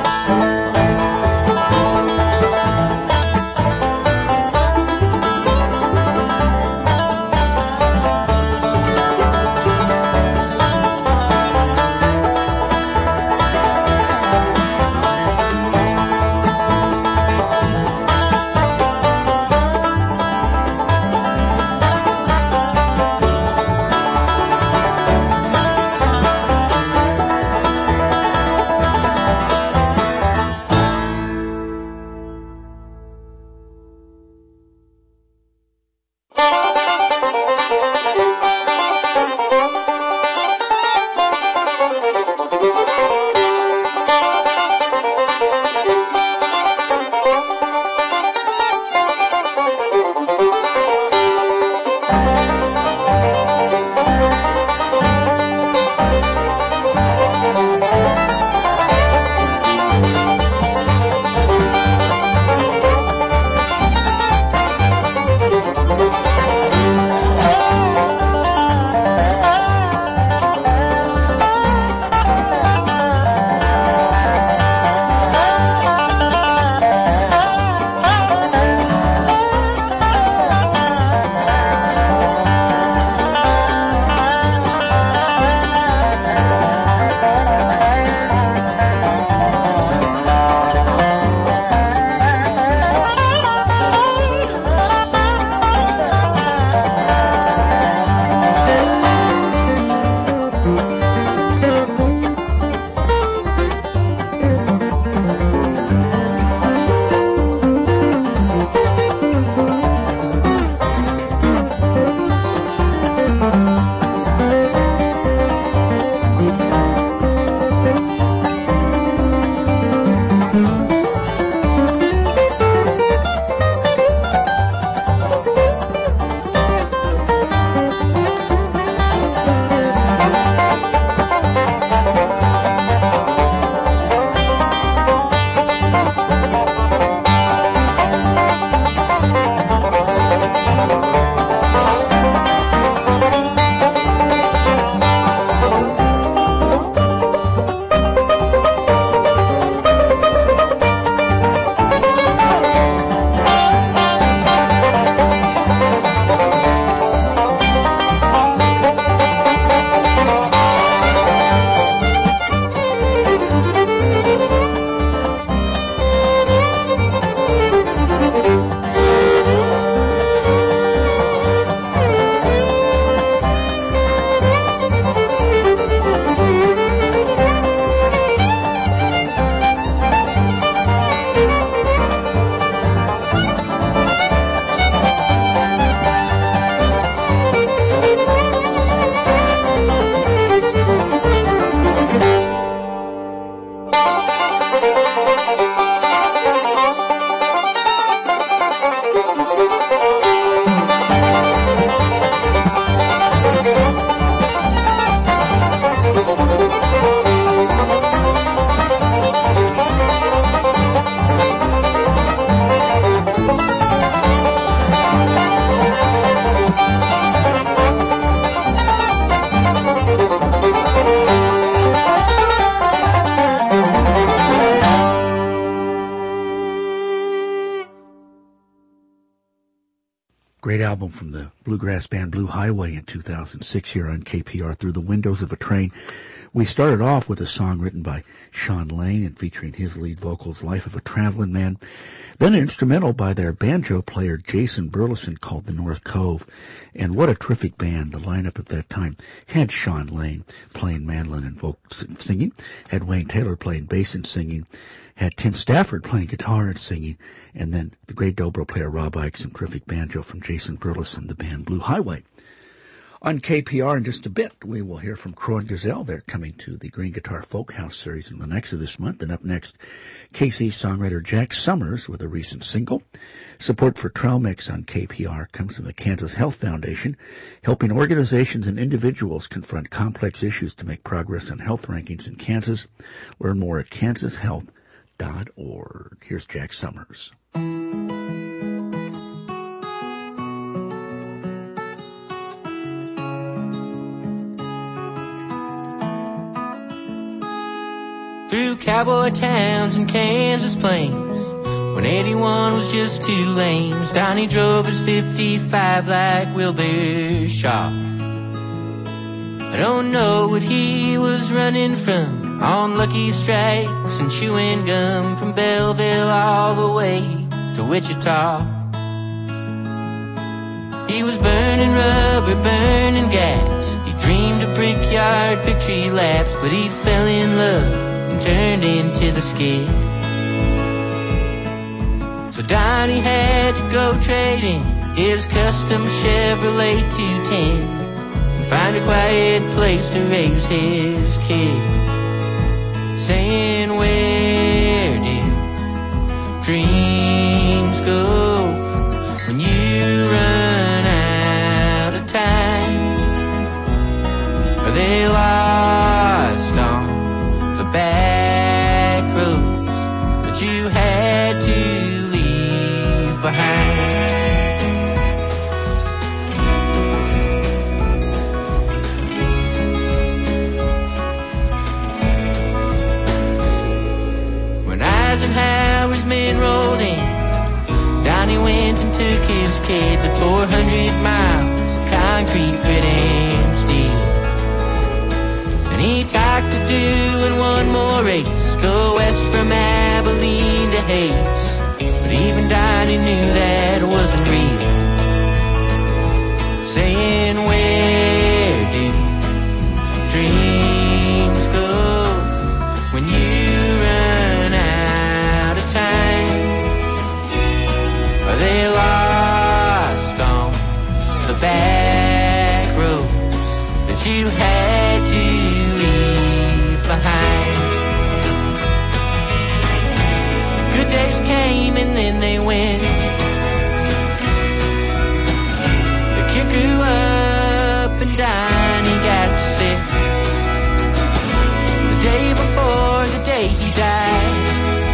great album from the bluegrass band Blue Highway in two thousand six here on K P R, Through the Windows of a Train. We started off with a song written by Sean Lane and featuring his lead vocals, Life of a Traveling Man. Then an instrumental by their banjo player Jason Burleson called The North Cove. And what a terrific band. The lineup at that time had Sean Lane playing mandolin and vocals and singing, had Wayne Taylor playing bass and singing, had Tim Stafford playing guitar and singing, and then the great dobro player Rob Ikes and terrific banjo from Jason Burleson, the band Blue Highway. On K P R in just a bit, we will hear from Crow and Gazelle. They're coming to the Green Guitar Folk House series in the next of this month. And up next, K C songwriter Jack Summers with a recent single. Support for Trail Mix on K P R comes from the Kansas Health Foundation, helping organizations and individuals confront complex issues to make progress on health rankings in Kansas. Learn more at kansas health dot org. Here's Jack Summers. Through cowboy towns and Kansas plains, when eighty-one was just two lanes, Donnie drove his fifty-five like Wilbur Shaw. I don't know what he was running from, on Lucky Strikes and chewing gum, from Belleville all the way to Wichita. He was burning rubber, burning gas. He dreamed of brickyard victory laps, but he fell in love and turned into the skid. So Donnie had to go trading his custom Chevrolet two ten and find a quiet place to raise his kid, saying, where do dreams go when you run out of time? Are they lost on the back roads that you had to leave behind? When Eisenhower's men rolled in, Donnie went and took his kid to four hundred miles of concrete, grit, and steel. And he talked of doing one more race, go west from Abilene to Hayes. But even Donnie knew that it wasn't real, saying, where do dreams go when you run out of time? Are they lost on the back roads that you had to leave behind? The good days came and then they went. The kid grew up and Donnie got sick. The day before the day he died,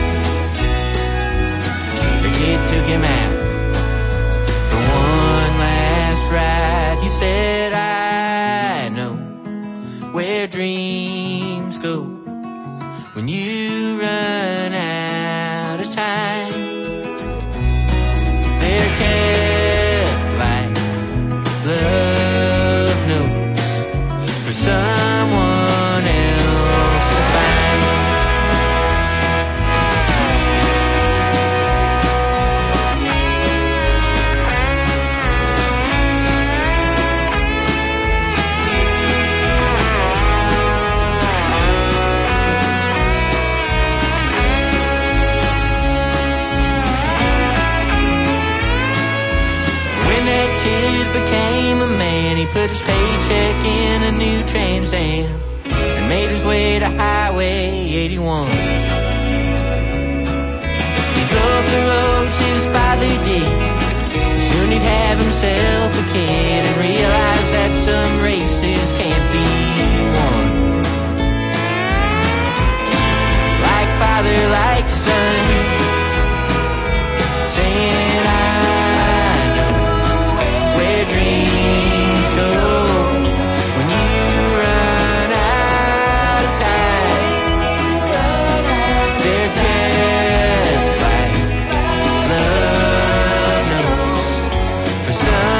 the kid took him out for one last ride. He said, I know where dreams go when you run out of time. They're kept like love notes for someone else to find. Became a man, he put his paycheck in a new Trans Am and made his way to Highway eighty-one. He drove the roads his father did, and soon he'd have himself a kid and realize that some races can't be won. Like father, like son, saying I dreams go when you run out of time. They're kept like love notes for some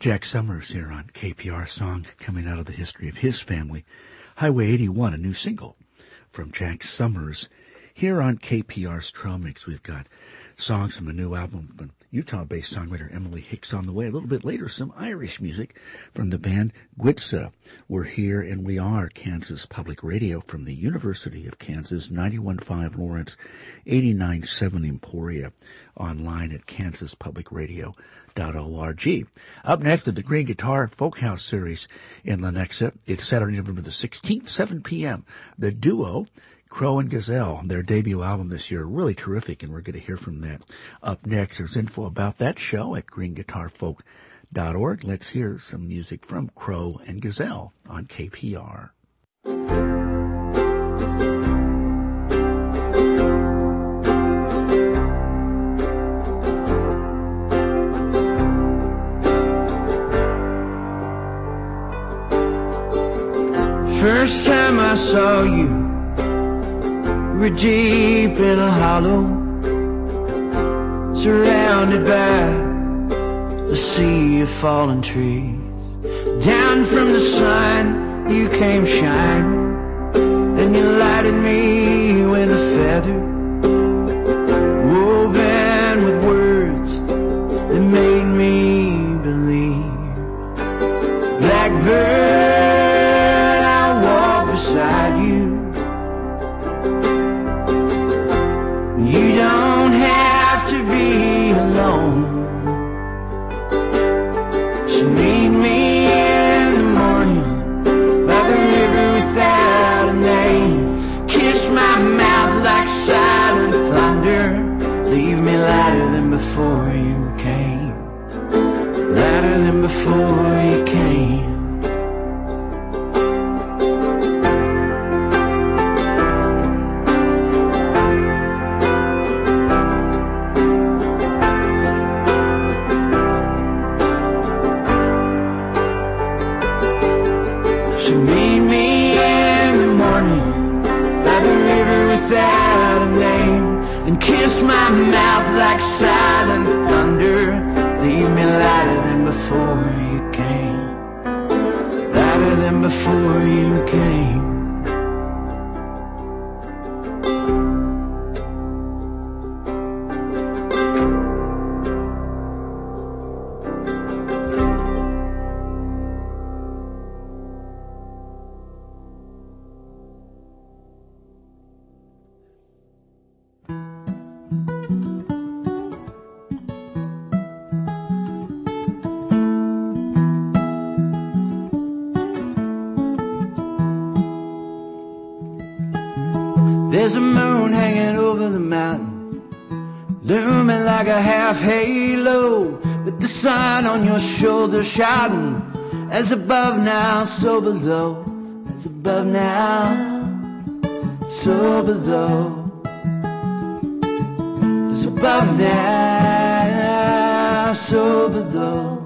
Jack Summers here on K P R, song coming out of the history of his family. Highway eighty-one, a new single from Jack Summers. Here on K P R's Trail Mix, we've got songs from a new album from Utah-based songwriter Emily Hicks on the way. A little bit later, some Irish music from the band Gwitsa. We're here and we are Kansas Public Radio from the University of Kansas, ninety-one point five Lawrence, eighty-nine point seven Emporia, online at kansas public radio dot org. Up next at the Green Guitar Folkhouse Series in Lenexa, it's Saturday, November the sixteenth, seven p.m. The duo Crow and Gazelle, their debut album this year, really terrific, and we're going to hear from that. Up next, there's info about that show at green guitar folk dot org. Let's hear some music from Crow and Gazelle on K P R. First time I saw you, we're deep in a hollow, surrounded by a sea of fallen trees. Down from the sun you came shining, and you lighted me with a feather, woven with words that made me believe. Blackbird, I'll walk beside you. You don't have to be alone. So meet me in the morning by the river without a name. Kiss my mouth like silent thunder. Leave me lighter than before you came. Lighter than before you came. My mouth like silent thunder. Leave me lighter than before you came. Lighter than before you came. There's a moon hanging over the mountain, looming like a half halo, with the sun on your shoulder shouting, as above now, so below, as above now, so below, as above now, so below.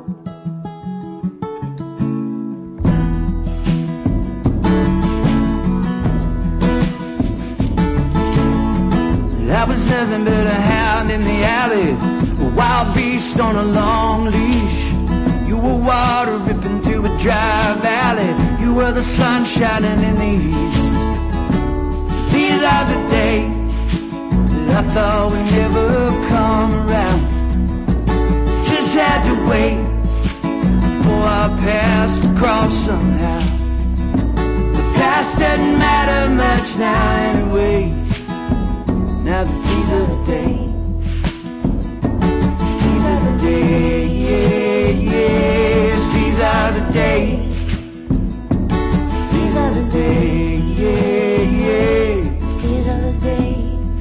I was nothing but a hound in the alley, a wild beast on a long leash. You were water ripping through a dry valley. You were the sun shining in the east. These are the days that I thought would never come around. Just had to wait for our past to cross somehow. The past doesn't matter much now anyway. Now that these are the days, these are the days, yeah, yes, these are the days, these are the days, yeah, yes, these are the days.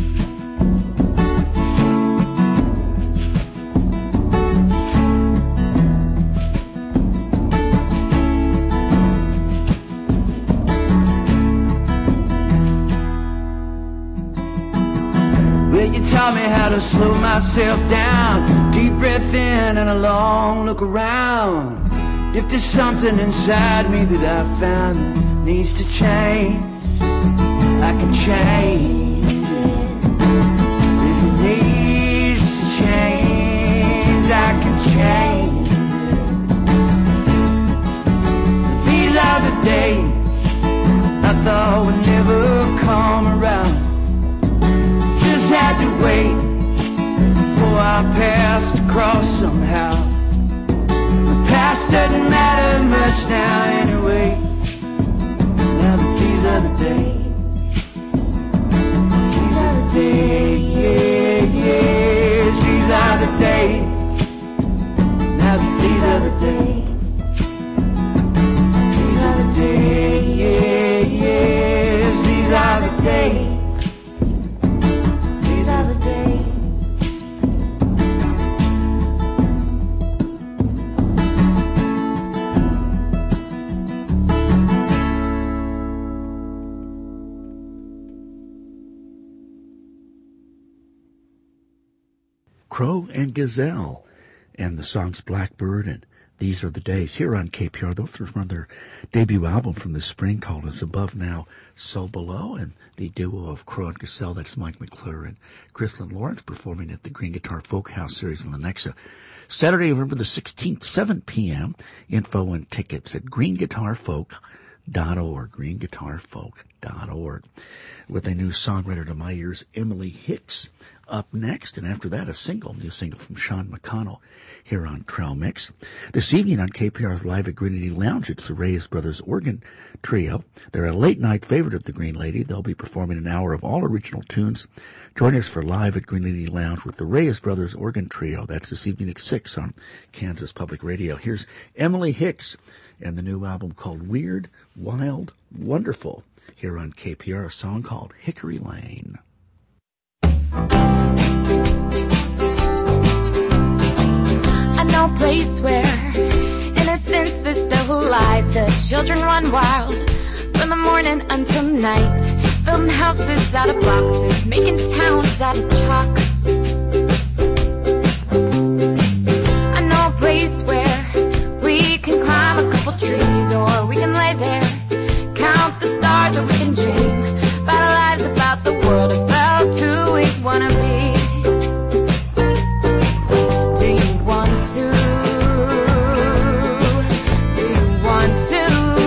You taught me how to slow myself down, deep breath in and a long look around. If there's something inside me that I found that needs to change, I can change it. If it needs to change, I can change it. somehow. The past doesn't matter much now anyway. Now that these are the days, these are the days, yeah, yes, these are the days. Now that these are the days, these are the days, yeah, yes, these are the days, these are the days. Crow and Gazelle, and the songs Blackbird and These Are the Days here on K P R. Those were from their debut album from this spring called It's Above Now, So Below, and the duo of Crow and Gazelle, that's Mike McClure and Chrislyn Lawrence, performing at the Green Guitar Folk House Series in Lenexa. Saturday, November the sixteenth, seven p.m. Info and tickets at green guitar folk dot org, green guitar folk dot org. With a new songwriter to my ears, Emily Hicks, up next, and after that, a single, new single from Sean McConnell here on Trail Mix. This evening on K P R's Live at Greenity Lounge, it's the Reyes Brothers Organ Trio. They're a late-night favorite of the Green Lady. They'll be performing an hour of all original tunes. Join us for Live at Greenity Lounge with the Reyes Brothers Organ Trio. That's this evening at six on Kansas Public Radio. Here's Emily Hicks and the new album called Weird, Wild, Wonderful here on K P R, a song called Hickory Lane. I know a place where innocence is still alive. The children run wild from the morning until night, building houses out of boxes, making towns out of chalk. I know a place where we can climb a couple trees, or we can lay there, count the stars, or we can dream about our lives, about the world, about who we wanna be. Do you want to? Do you want to?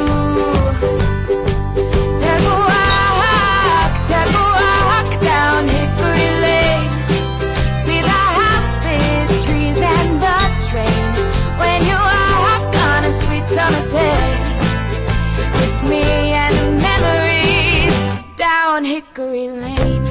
Take a walk, take a walk down Hickory Lane. See the houses, trees, and the train. When you walk on a sweet summer day, with me and the memories down Hickory Lane.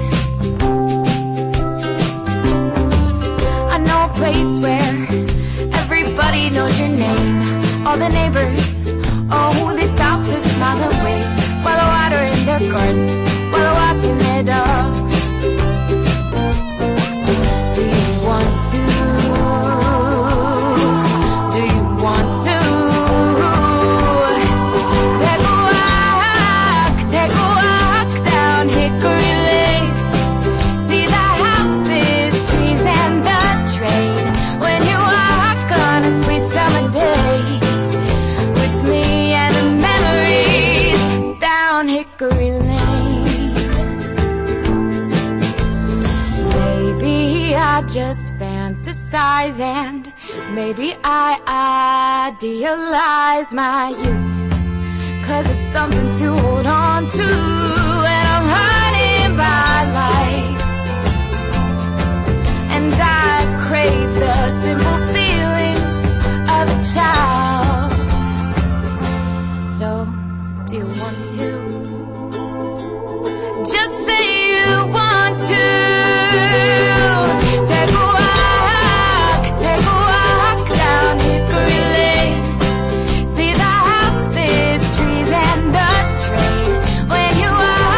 I know a place where everybody knows your name. All the neighbors, oh, they stop to smile and wave while they're watering their gardens, while they're walking their dogs. Do you want to? Do you want to? Take a walk, take a walk down Hickory Lane. See the houses, trees, and the train. When you walk on a sweet summer day, with me and the memories down Hickory Lane. Maybe I just fantasize, and maybe I idealize my youth, 'cause it's something to hold on to when I'm running by life. And I crave the simple feelings of a child. So, do you want to? Just say you want to. Take a walk, take a walk down Hickory Lane. See the houses, trees, and the train. When you walk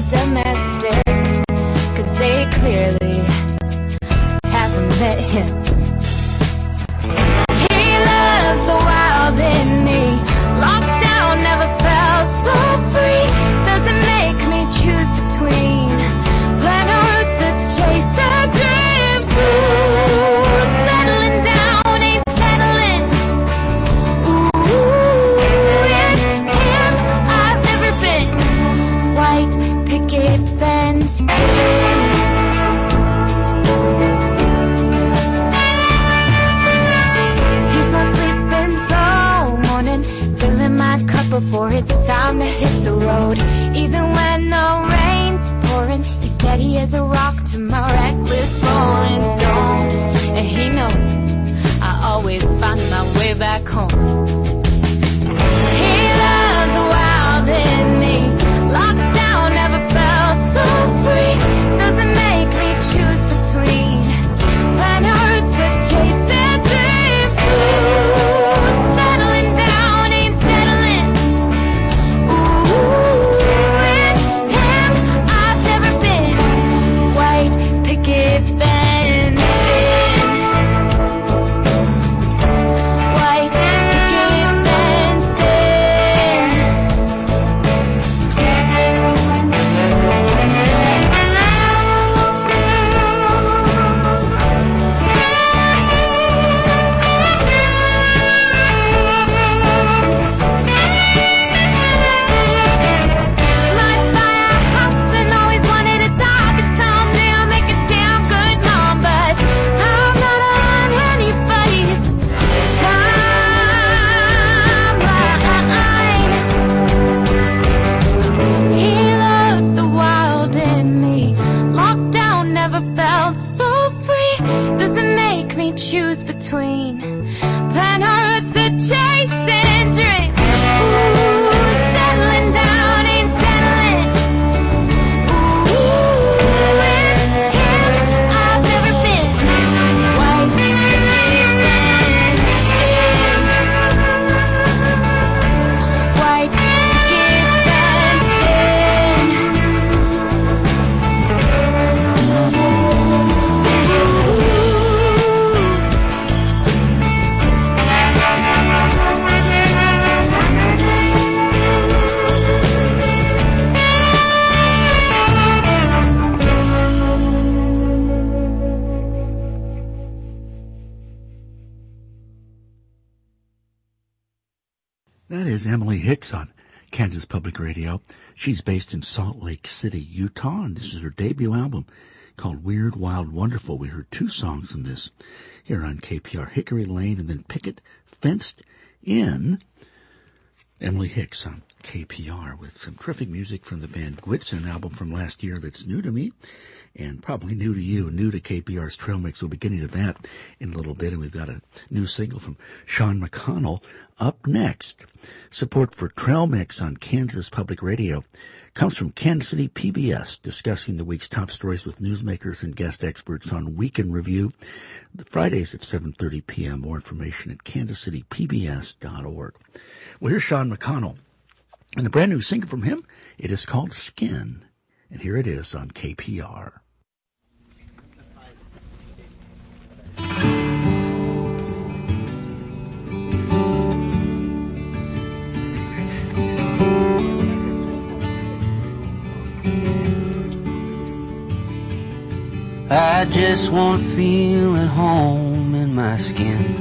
domestic, 'cause they clearly haven't met him. He loves the wild in me. Locked down, never felt so free. Doesn't make me choose between plan or to chase our dreams. Ooh, settling down ain't settling. Ooh, with him I've never been. White picket fence. He's not sleeping slow morning, filling my cup before it's time to hit the road. Even when the rain's pouring, he's steady as a rock to my reckless rolling stone. And he knows I always find my way back home. He loves the wild in me. Locked down, never felt so free. Doesn't make me choose between plan or to chase their dreams. Ooh, settling down ain't settling. Ooh, with him I've never been. White picket fence. White picket fence. Might buy a house and always wanted a dog, and someday I'll make a damn good mom, but I'm not on anybody's timeline. He loves the wild in me. Locked down, never felt so free. Doesn't make me choose between plan or to chasing dreams. Ooh, settling down ain't settling. Ooh, with him I've never been. White picket fence. White picket fence. That is Emily Hicks on Kansas Public Radio. She's based in Salt Lake City, Utah, and this is her debut album called Weird, Wild, Wonderful. We heard two songs from this here on K P R, Hickory Lane and then Picket Fenced In. Emily Hicks on K P R with some terrific music from the band Gwitz, an album from last year that's new to me and probably new to you, new to K P R's Trail Mix. We'll be getting to that in a little bit, and we've got a new single from Sean McConnell up next. Support for Trail Mix on Kansas Public Radio comes from Kansas City P B S, discussing the week's top stories with newsmakers and guest experts on Week in Review, the Fridays at seven thirty p.m. More information at kansas city p b s dot org. Well, here's Sean McConnell, and a brand new single from him. It is called Skin, and here it is on K P R. I just want to feel at home in my skin.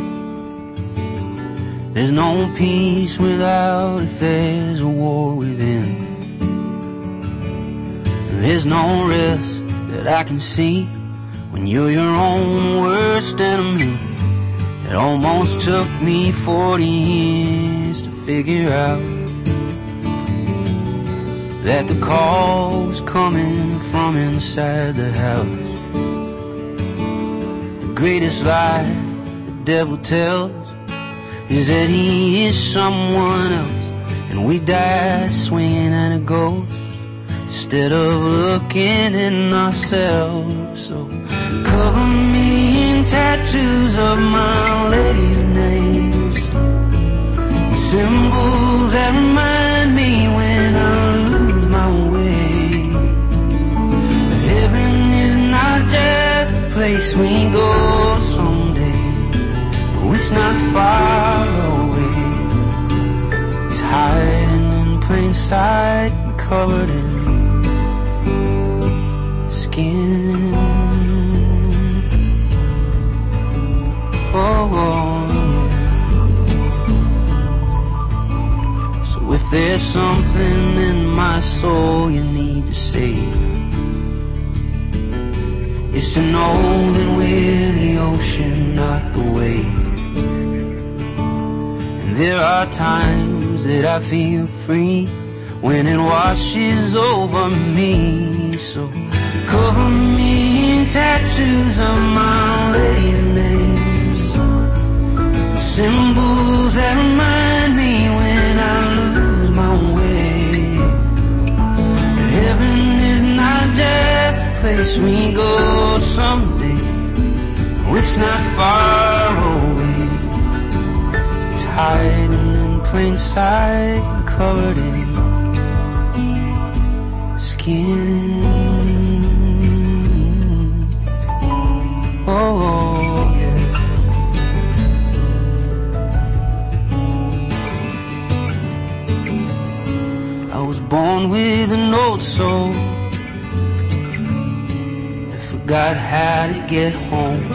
There's no peace without if there's a war within. There's no rest that I can see when you're your own worst enemy. It almost took me forty years to figure out that the call was coming from inside the house. The greatest lie the devil tells is that he is someone else, and we die swinging at a ghost instead of looking in ourselves. So cover me in tattoos of my lady's names, symbols that remind me when I lose my way. place we go someday. Oh, it's not far away. It's hiding in plain sight, covered in skin. Oh, oh, yeah. So if there's something in my soul you need to save, it's to know that we're the ocean, not the wave. And there are times that I feel free when it washes over me. So cover me in tattoos of my lady's names, symbols that remind me when I lose my way. Heaven is not just a place we go someday. Oh, it's not far away. It's hiding in plain sight, covered in skin. Oh, yeah. I was born with an old soul that forgot how to get home.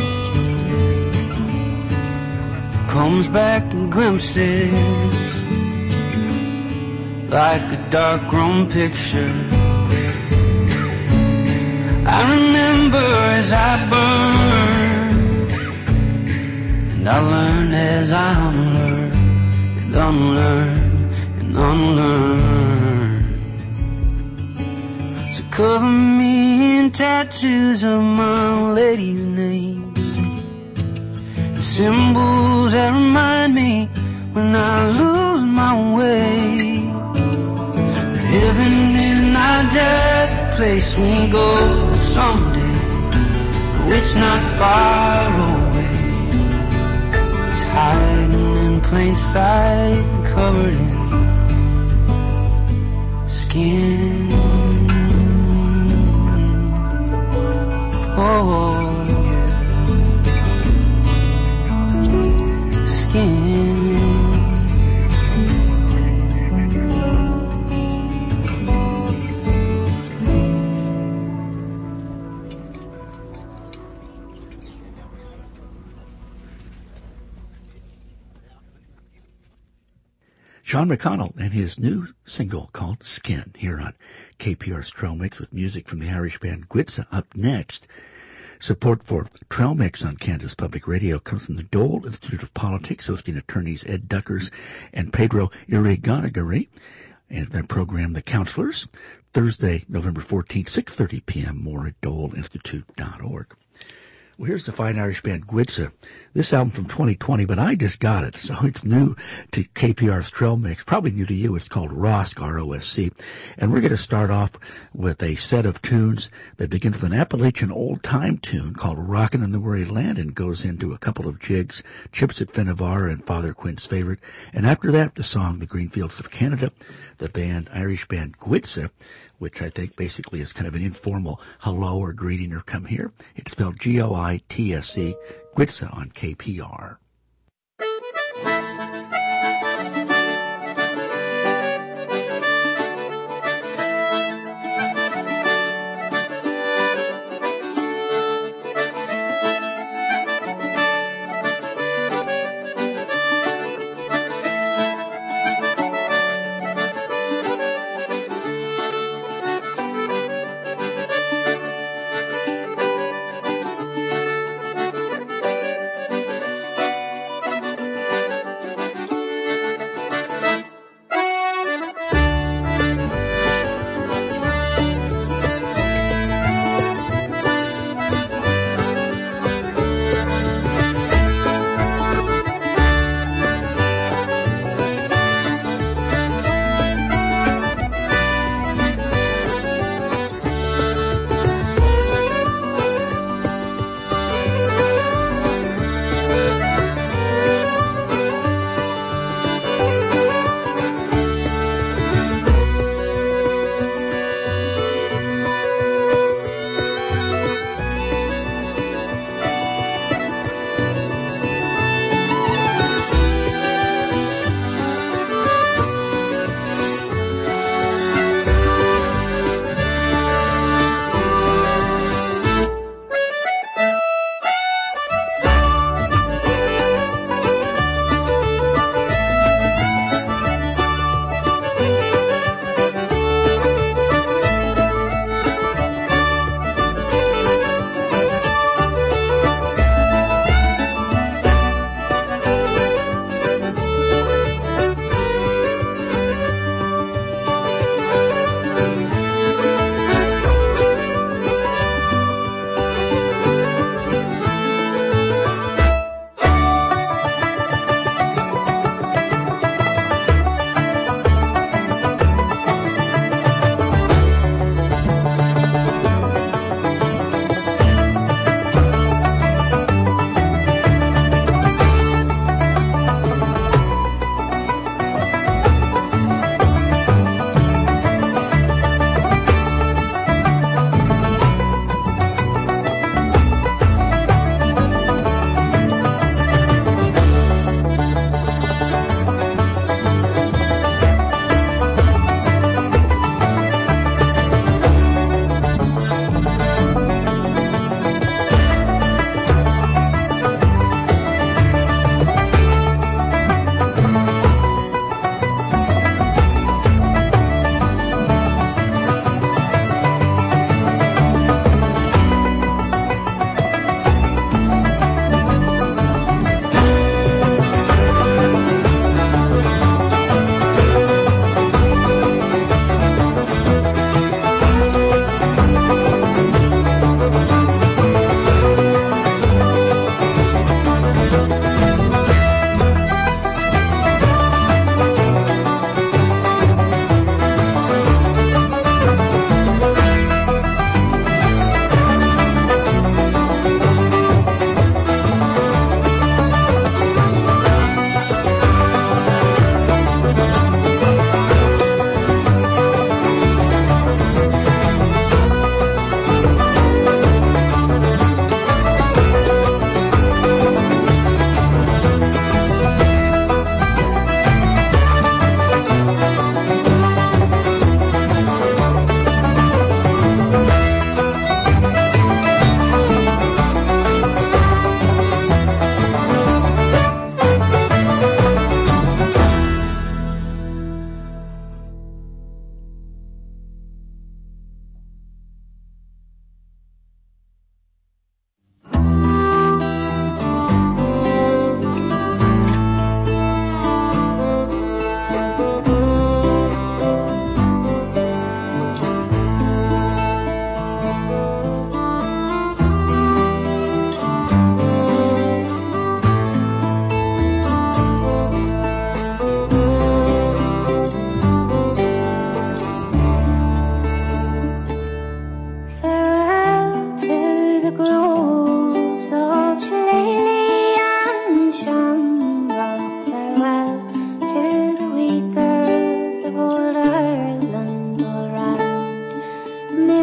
Comes back in glimpses, like a dark-grown picture. I remember as I burned, and I learn as I unlearn, and unlearn, and unlearn. So cover me in tattoos of my lady's names, and symbols that remind me when I lose my way. Heaven is not just a place we go someday. No, it's not far away. It's hiding in plain sight, covered in skin. Oh, yeah. Skin. Sean McConnell and his new single called Skin here on K P R's Trail Mix with music from the Irish band Gwitza. Up next, support for Trail Mix on Kansas Public Radio comes from the Dole Institute of Politics, hosting attorneys Ed Duckers and Pedro Iriganagari, and their program The Counselors, Thursday, November fourteenth, six thirty p.m. More at dole institute dot org. Well, here's the fine Irish band Gwitza. This album from twenty twenty, but I just got it, so it's new to K P R's Trail Mix. Probably new to you. It's called Rosc, R O S C. And we're going to start off with a set of tunes that begins with an Appalachian old-time tune called Rockin' in the Weary Land and goes into a couple of jigs, Chips at Finnavar and Father Quint's Favorite. And after that, the song The Greenfields of Canada, the band, Irish band Gwitza, which I think basically is kind of an informal hello or greeting or come here. It's spelled G O I T S E, Gwitza on K P R.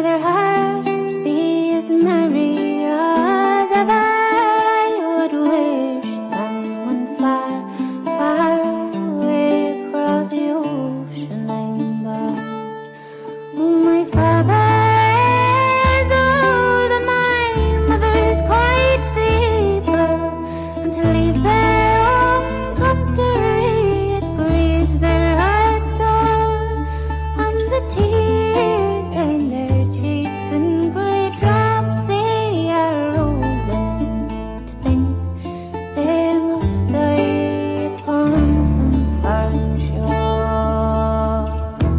their hearts be as merry as ever. I would wish them when far, far away across the ocean I'm bound. Oh, my father is old and my mother is quite feeble, and to leave their own country it grieves their hearts sore, and the tears down their cheeks in great drops they are rolling, to think they must die upon some foreign shore.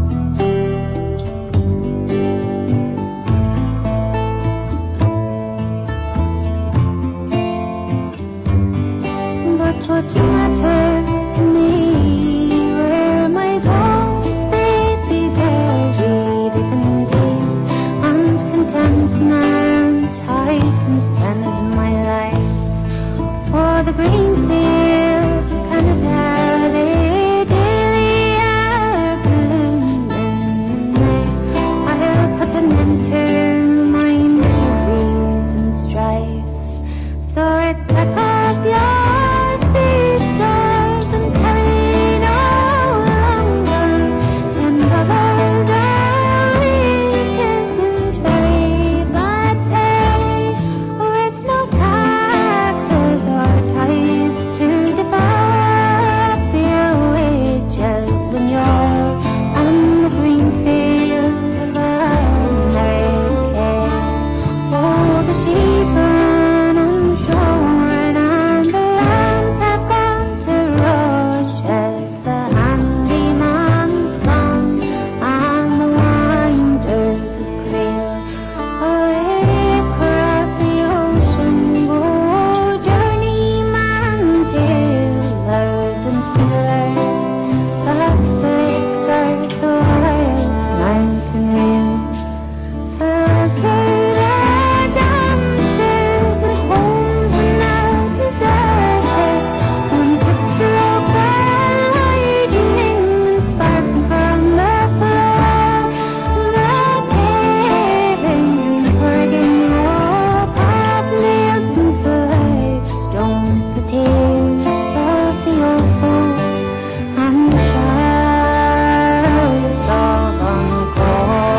But what matters to me, where my bones they be buried, if in peace and contentment I can spend my life. For the green fields of Canada, they daily are blooming there. I'll put an end to my miseries and strife. So expect up your sea stars and tarry no longer. Ten brothers are weak isn't very bad pay, with no taxes or tithes to devour up your wages when you're on the green fields of America. Oh, the sheep are unshorn and the lambs have gone to rushes. The handyman's gone and the winders of creel. Away across the ocean go journeyman tailors and fiddlers that flicked the wild mountain reel. Farewell to their dances and homes now deserted. One tip stroke of lightning and sparks from the floor. The paving and the frigging of hobnails and flagstones, the tales of the old folk and the shouts of encore.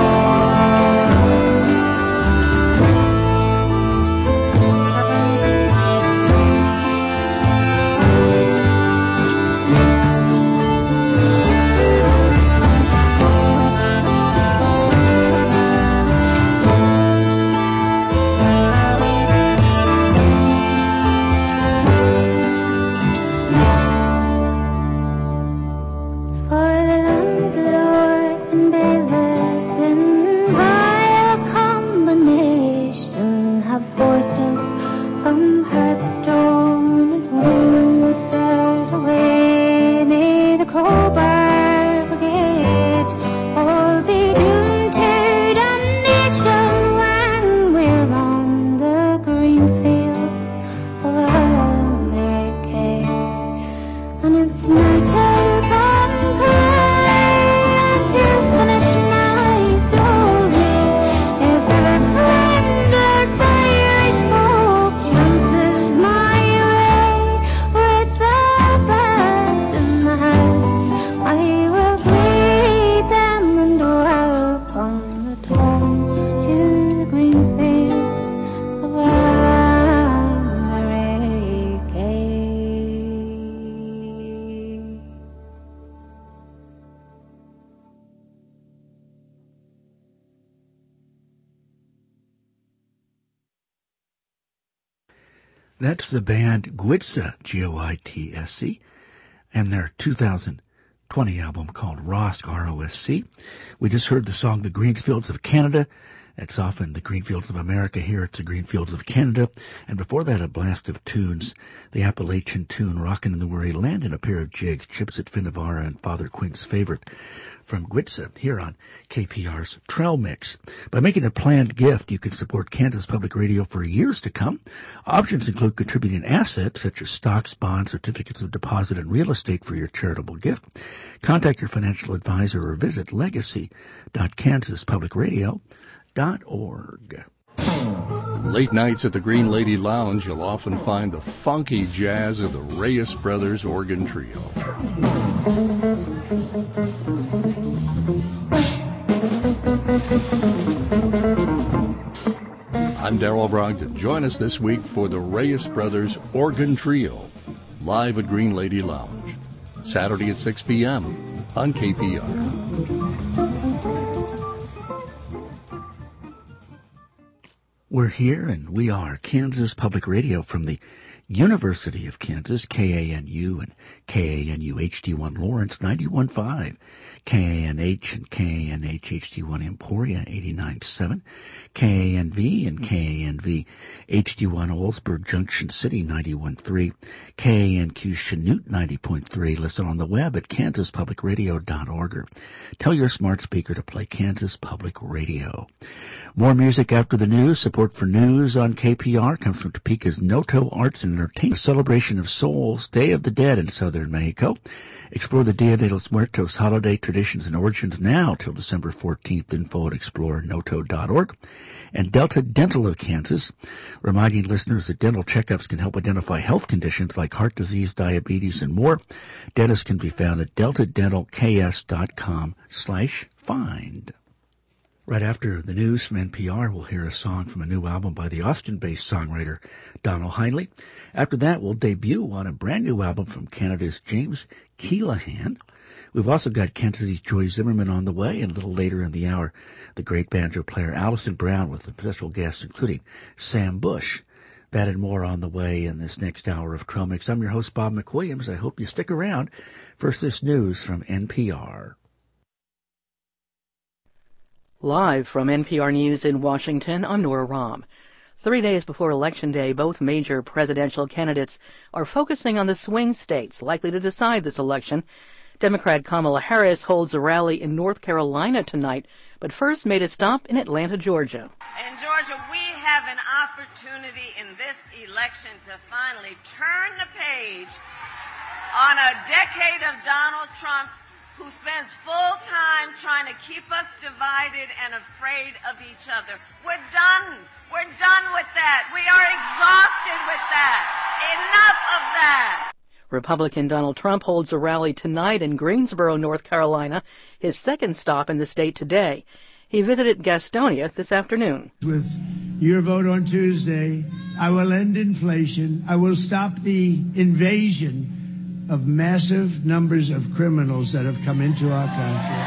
For the landlords and bailiffs in vile combination have forced us from Hearthstone and home we start away. May the crowbar brigade all be doomed to damnation when we're on the green fields of America. And it's now to conclude, to finish my story. If ever friendless Irish folk chances my way with the best in the house, I will greet them and welcome at home to the green fields of America. That's the band Goitse, G O I T S C, and their two thousand twenty album called Rosc, R O S C. We just heard the song The Green Fields of Canada. It's often the green fields of America. Here it's the green fields of Canada. And before that, a blast of tunes. The Appalachian tune, Rockin' in the Worry Land, and a pair of jigs, Chips at Finnevara and Father Quint's Favorite, from Goitse here on K P R's Trail Mix. By making a planned gift, you can support Kansas Public Radio for years to come. Options include contributing assets such as stocks, bonds, certificates of deposit, and real estate for your charitable gift. Contact your financial advisor or visit legacy dot kansas public radio dot org. Late nights at the Green Lady Lounge, you'll often find the funky jazz of the Reyes Brothers Organ Trio. I'm Darrell Brogdon. Join us this week for the Reyes Brothers Organ Trio, live at Green Lady Lounge, Saturday at six p.m. on K P R. We're here, and we are Kansas Public Radio from the University of Kansas, K A N U and K A N U H D one Lawrence, ninety-one point five, K A N H and K A N H H D one Emporia, eighty-nine point seven, K A N V and K A N V H D one Oldsburg Junction City, ninety-one point three, K A N Q Chanute, ninety point three. Listen on the web at kansas public radio dot org. Or tell your smart speaker to play Kansas Public Radio. More music after the news. Support for news on K P R comes from Topeka's Noto Arts and Entertainment, celebration of Souls, Day of the Dead in southern Mexico. Explore the Dia de los Muertos holiday traditions and origins now till December fourteenth. Info at explore noto dot org. And Delta Dental of Kansas, reminding listeners that dental checkups can help identify health conditions like heart disease, diabetes, and more. Dentists can be found at delta dental k s dot com slash find. Right after the news from N P R, we'll hear a song from a new album by the Austin-based songwriter Donald Heinley. After that, we'll debut on a brand new album from Canada's James Keelahan. We've also got Kansas City's Joy Zimmerman on the way, and a little later in the hour, the great banjo player Allison Brown with special guests including Sam Bush. That and more on the way in this next hour of Trail Mix. I'm your host, Bob McWilliams. I hope you stick around. First, this news from N P R. Live from N P R News in Washington, I'm Nora Rahm. Three days before Election Day, both major presidential candidates are focusing on the swing states likely to decide this election. Democrat Kamala Harris holds a rally in North Carolina tonight, but first made a stop in Atlanta, Georgia. In Georgia, we have an opportunity in this election to finally turn the page on a decade of Donald Trump, who spends full time trying to keep us divided and afraid of each other. We're done. We're done with that. We are exhausted with that. Enough of that. Republican Donald Trump holds a rally tonight in Greensboro, North Carolina, his second stop in the state today. He visited Gastonia this afternoon. With your vote on Tuesday, I will end inflation. I will stop the invasion of massive numbers of criminals that have come into our country.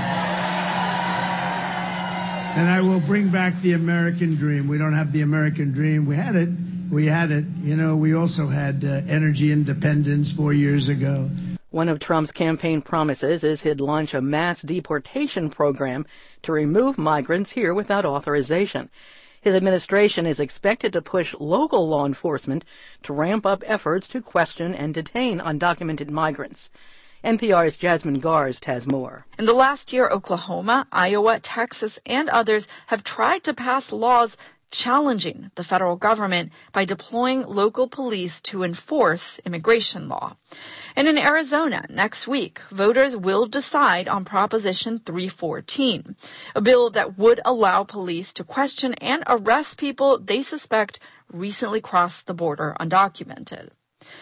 And I will bring back the American dream. We don't have the American dream. We had it. We had it. You know, we also had uh, energy independence four years ago. One of Trump's campaign promises is he'd launch a mass deportation program to remove migrants here without authorization. His administration is expected to push local law enforcement to ramp up efforts to question and detain undocumented migrants. N P R's Jasmine Garst has more. In the last year, Oklahoma, Iowa, Texas, and others have tried to pass laws challenging the federal government by deploying local police to enforce immigration law. And in Arizona, next week, voters will decide on Proposition three fourteen, a bill that would allow police to question and arrest people they suspect recently crossed the border undocumented.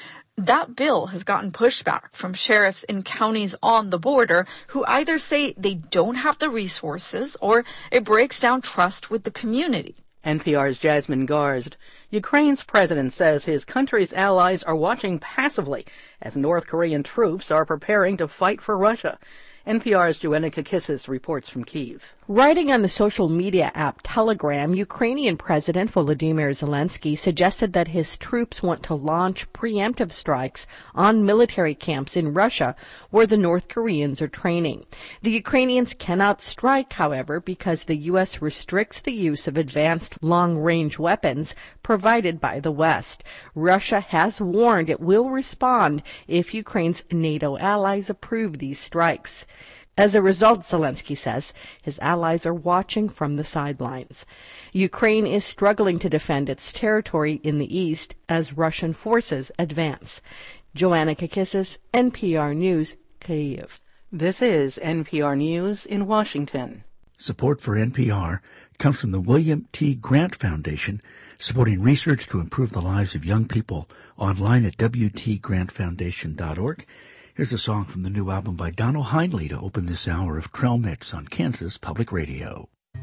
That bill has gotten pushback from sheriffs in counties on the border who either say they don't have the resources or it breaks down trust with the community. N P R's Jasmine Garst. Ukraine's president says his country's allies are watching passively as North Korean troops are preparing to fight for Russia. N P R's Joanna Kakissis reports from Kyiv. Writing on the social media app Telegram, Ukrainian President Volodymyr Zelensky suggested that his troops want to launch preemptive strikes on military camps in Russia where the North Koreans are training. The Ukrainians cannot strike, however, because the U S restricts the use of advanced long-range weapons provided by the West. Russia has warned it will respond if Ukraine's NATO allies approve these strikes. As a result, Zelensky says, his allies are watching from the sidelines. Ukraine is struggling to defend its territory in the east as Russian forces advance. Joanna Kakissis, N P R News, Kyiv. This is N P R News in Washington. Support for N P R comes from the William T. Grant Foundation, supporting research to improve the lives of young people, online at w t grant foundation dot org. Here's a song from the new album by Donald Hindley to open this hour of Trail Mix on Kansas Public Radio.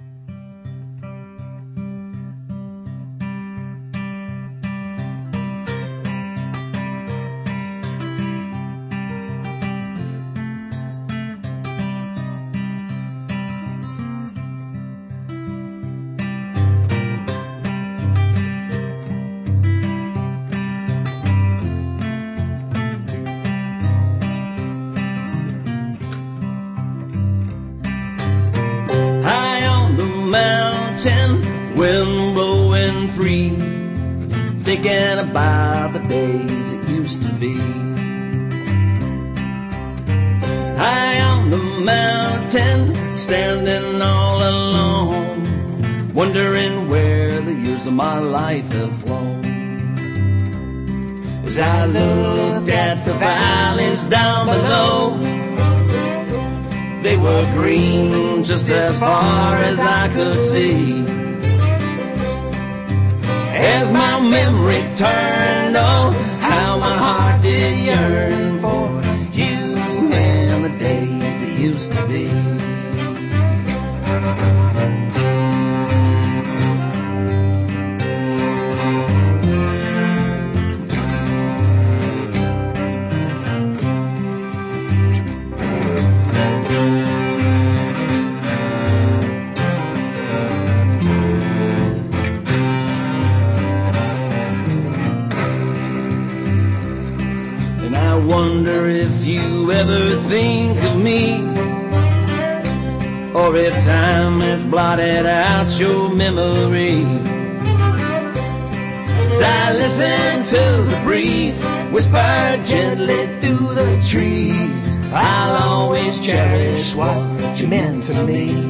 Wind blowing free, thinking about the days it used to be. High on the mountain, standing all alone, wondering where the years of my life have flown. As I looked at the valleys down below, they were green just as far as I could see. As my memory turned, oh, how my heart did yearn for you and the days it used to be. Wonder if you ever think of me, or if time has blotted out your memory. As I listen to the breeze whisper gently through the trees, I'll always cherish what you meant to me.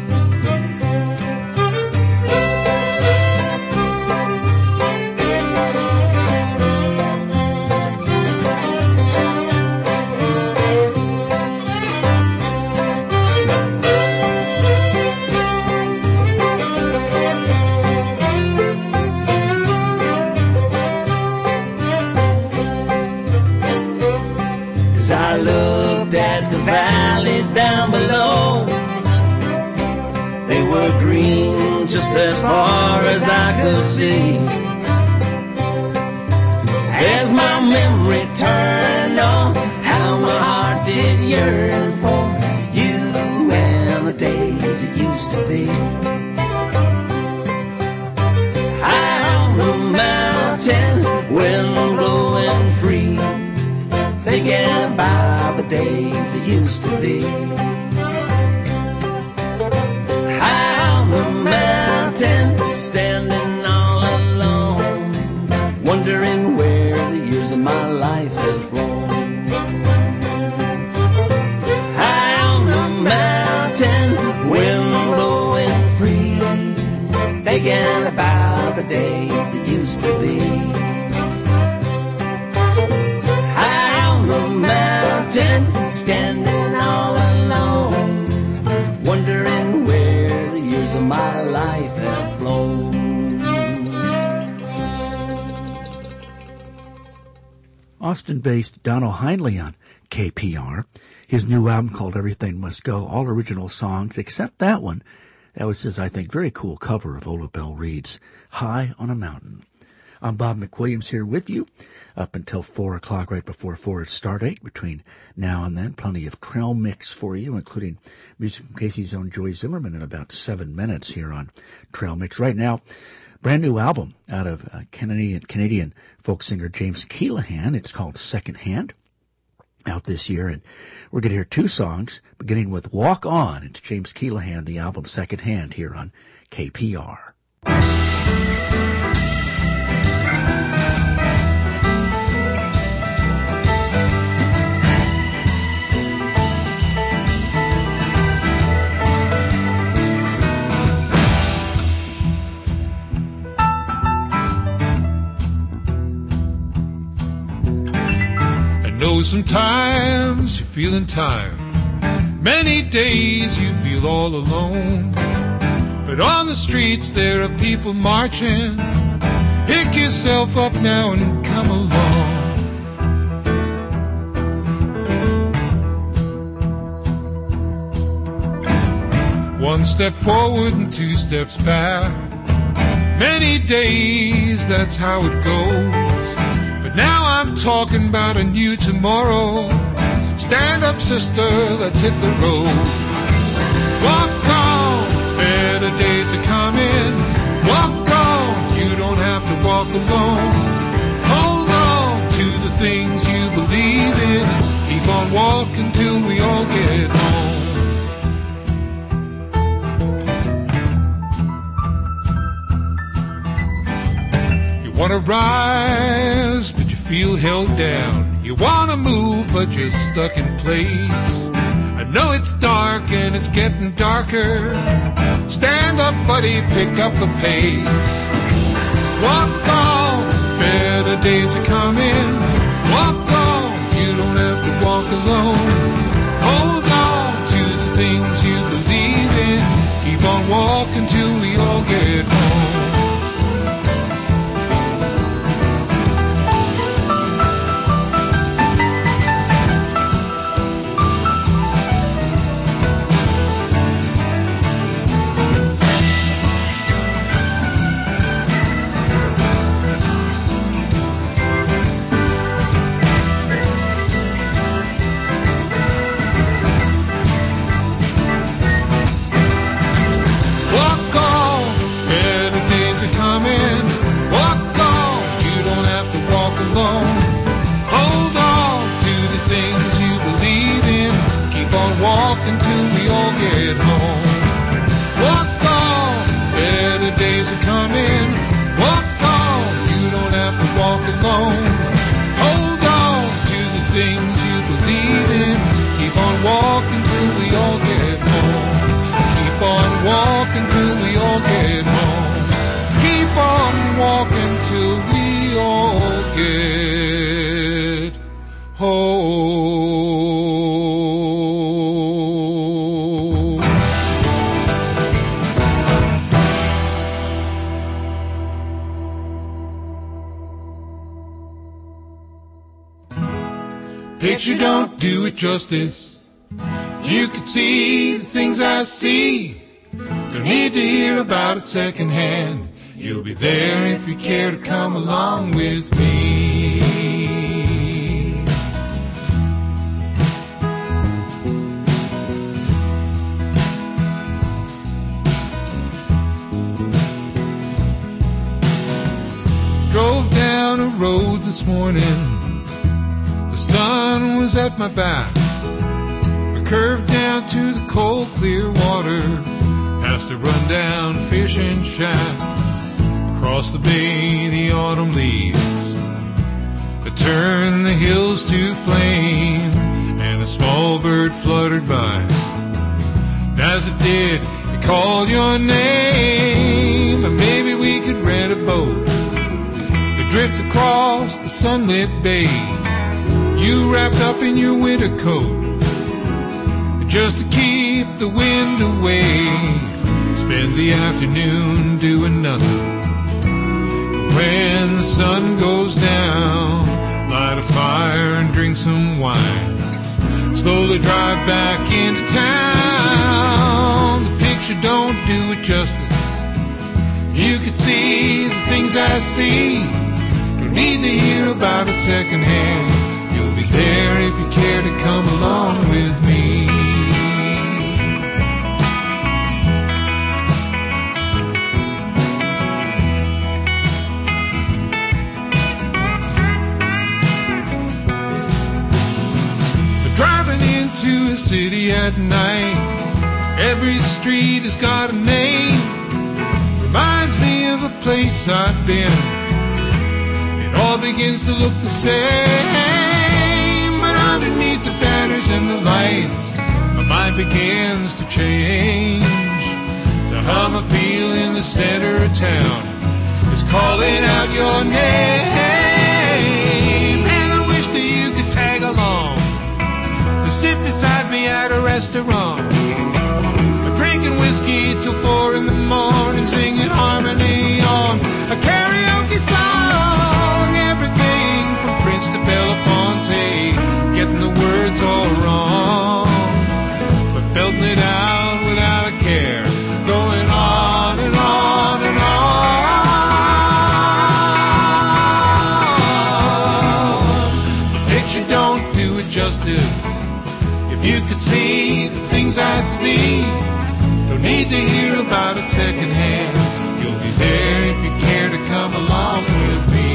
Down below, they were green just as far as I could see. As my memory turned, oh, how my heart did yearn for you and the days it used to be. High on the mountain, wind blowing free, thinking about the days it used to be. High on the mountain, standing all alone, wondering where the years of my life have flown. High on the mountain, wind blowing free, thinking about the days that used to be. Standing all alone, wondering where the years of my life have flown. Austin-based Donald Hindley on K P R. His new album called Everything Must Go, all original songs except that one. That was his, I think, very cool cover of Ola Belle Reed's High on a Mountain. I'm Bob McWilliams here with you up until four o'clock, right before four at Stardate. Between now and then, plenty of trail mix for you, including music from Casey's own Joy Zimmerman in about seven minutes here on Trail Mix. Right now, brand new album out of uh, Canadian, Canadian folk singer James Keelaghan. It's called Second Hand, out this year. And we're going to hear two songs, beginning with Walk On. It's James Keelaghan, the album Second Hand, here on K P R. know sometimes you're feeling tired. Many days you feel all alone. But on the streets there are people marching. Pick yourself up now and come along. One step forward and two steps back. Many days, that's how it goes. But now I'm talking about a new tomorrow. Stand up, sister, let's hit the road. Walk on, better days are coming. Walk on, you don't have to walk alone. Hold on to the things you believe in. Keep on walking till we all get home. Wanna rise, but you feel held down. You wanna move, but you're stuck in place. I know it's dark and it's getting darker. Stand up, buddy, pick up the pace. Walk on, better days are coming. Walk on, you don't have to walk alone. Hold on to the things you believe in. Keep on walking till we all get home. Until we all get home. Walk on, better days are coming. Walk on, you don't have to walk alone. Hold on to the things you believe in. Keep on walking till we all get home. Keep on walking till we all get home. Keep on walking till we all get home. Picture don't do it justice. You can see the things I see. Don't need to hear about it secondhand. You'll be there if you care to come along with me. Drove down a road this morning. The sun was at my back. I curved down to the cold, clear water, past a rundown fishing shack. Across the bay, the autumn leaves that turned the hills to flame, and a small bird fluttered by. As it did, it called your name, and maybe we could rent a boat. We drift across the sunlit bay. You wrapped up in your winter coat, just to keep the wind away. Spend the afternoon doing nothing. When the sun goes down, light a fire and drink some wine. Slowly drive back into town. The picture don't do it justice. You could see the things I see. Don't need to hear about it secondhand. You'll be there if you care to come along with me. But driving into a city at night, every street has got a name. Reminds me of a place I've been. It all begins to look the same. Underneath the banners and the lights, my mind begins to change. The hum I feel in the center of town is calling out your name. And I wish that you could tag along to sit beside me at a restaurant, drinking whiskey till four in the morning. singing harmony on a karaoke song. Everything from Prince to Belafonte, getting the words all wrong, but belting it out without a care, going on and on and on. The picture don't do it justice. If you could see the things I see, don't need to hear about it secondhand. You'll be there if you care to come along with me.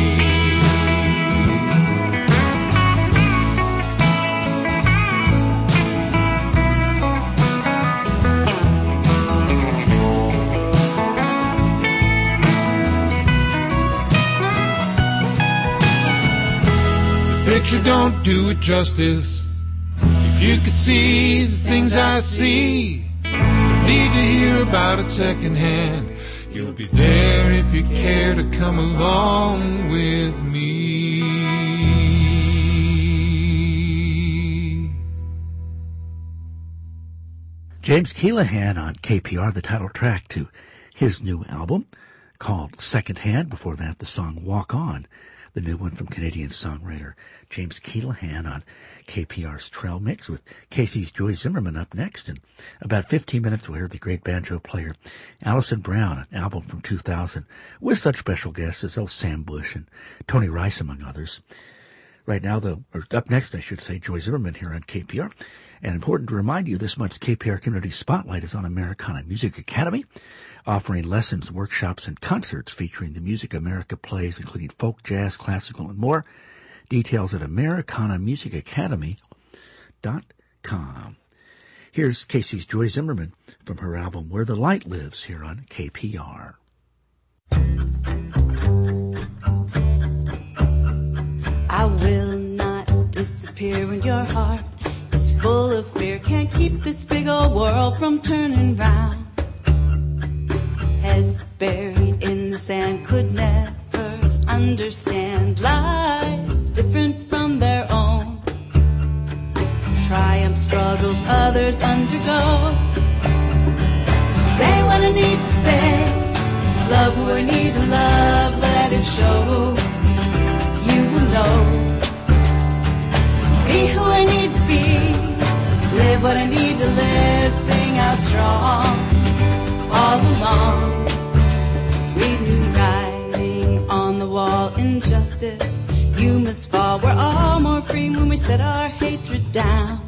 The picture don't do it justice. If you could see the things I see, need to hear about it secondhand. You'll be there if you care to come along with me. James Keelaghan on K P R, the title track to his new album called Secondhand. Before that, the song Walk On, the new one from Canadian songwriter James Keelaghan on K P R's Trail Mix, with Casey's Joy Zimmerman up next. In about fifteen minutes, we'll hear the great banjo player Alison Brown, an album from two thousand, with such special guests as oh, Sam Bush and Tony Rice, among others. Right now, though, or up next, I should say, Joy Zimmerman here on K P R. And important to remind you, this month's K P R Community Spotlight is on Americana Music Academy, offering lessons, workshops, and concerts featuring the Music America plays, including folk, jazz, classical, and more. Details at americana music academy dot com. Here's Casey's Joy Zimmerman from her album Where the Light Lives here on K P R. I will not disappear when your heart is full of fear. Can't keep this big old world from turning round. Heads buried in the sand could never understand lives different from their own. Triumph struggles others undergo. Say what I need to say, love who I need to love, let it show. You will know. Be who I need to be, live what I need to live, sing out strong. All along we knew writing on the wall, injustice, you must fall. We're all more free when we set our hatred down.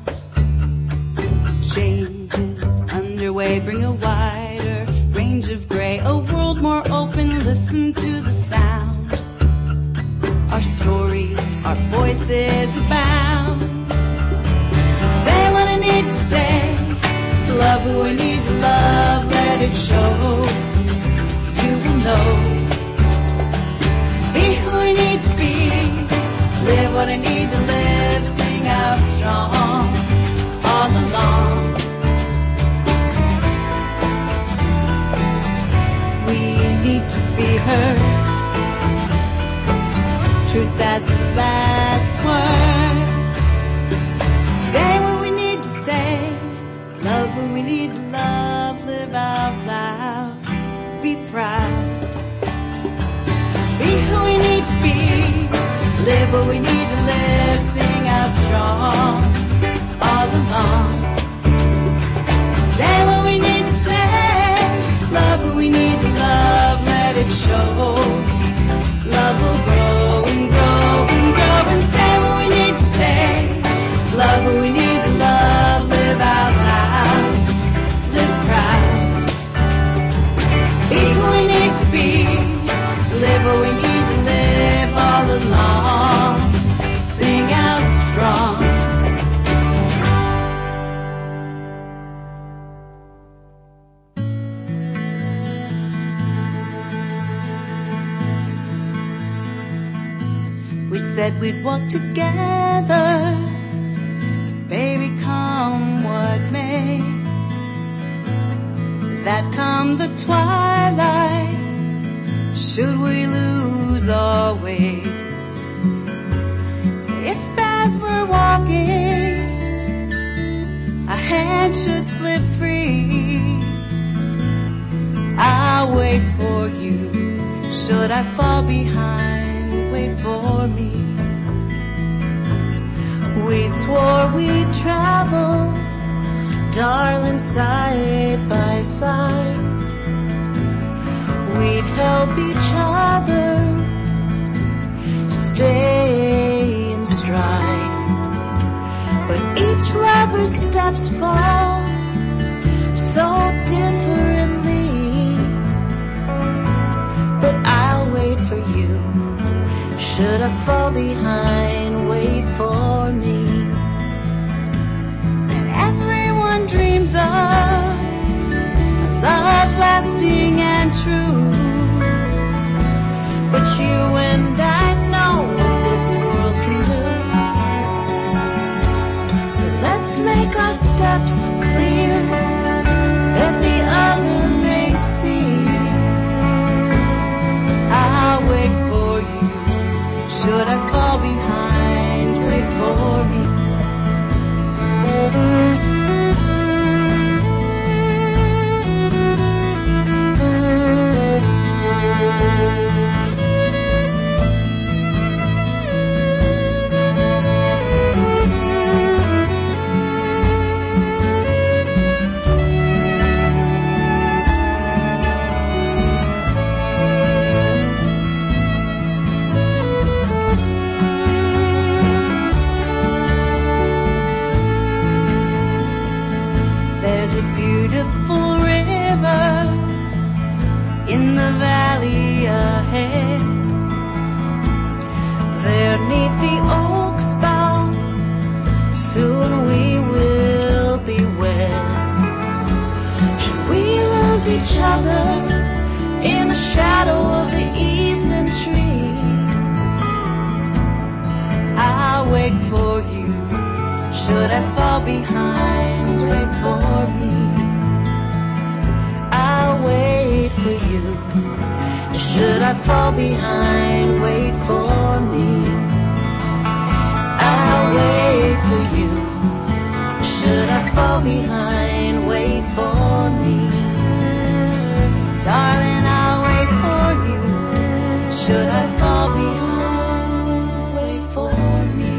Changes underway, bring a wider range of gray, a world more open, listen to the sound. Our stories, our voices abound. Say what I need to say, love who I need to love, let it show. You will know. Be who I need to be, live what I need to live, sing out strong. All along we need to be heard. Truth as the last word. Say what we need to say, love who we need to love, live out loud, be proud. Be who we need to be, live what we need to live, sing out strong. All along say what we need to say, love who we need to love, let it show. Love will grow and grow and grow, and say what we need to say, love who we need to love, live out loud, live proud. Be who we need to be, live what we need to live, all along sing out strong. We said we'd walk together, baby, come what may. That come the twilight, should we lose our way? If as we're walking, a hand should slip free, I I'll wait for you. Should I fall behind, wait for me. We swore we'd travel, darling, side by side. We'd help each other stay in stride. But each lover's steps fall so differently. But I'll wait for you. Should I fall behind, wait for me. And everyone dreams of love lasting and true. But you and I know what this world can do. So let's make our steps clear, that the other may see. I'll wait for you. Should I fall behind, wait for me. In the valley ahead, there 'neath the oak's bough, soon we will be wed. Should we lose each other in the shadow of the evening trees, I'll wait for you. Should I fall behind, wait for me. I'll wait for you. Should I fall behind, wait for me. I'll wait for you. Should I fall behind, wait for me. Darling, I'll wait for you. Should I fall behind, wait for me.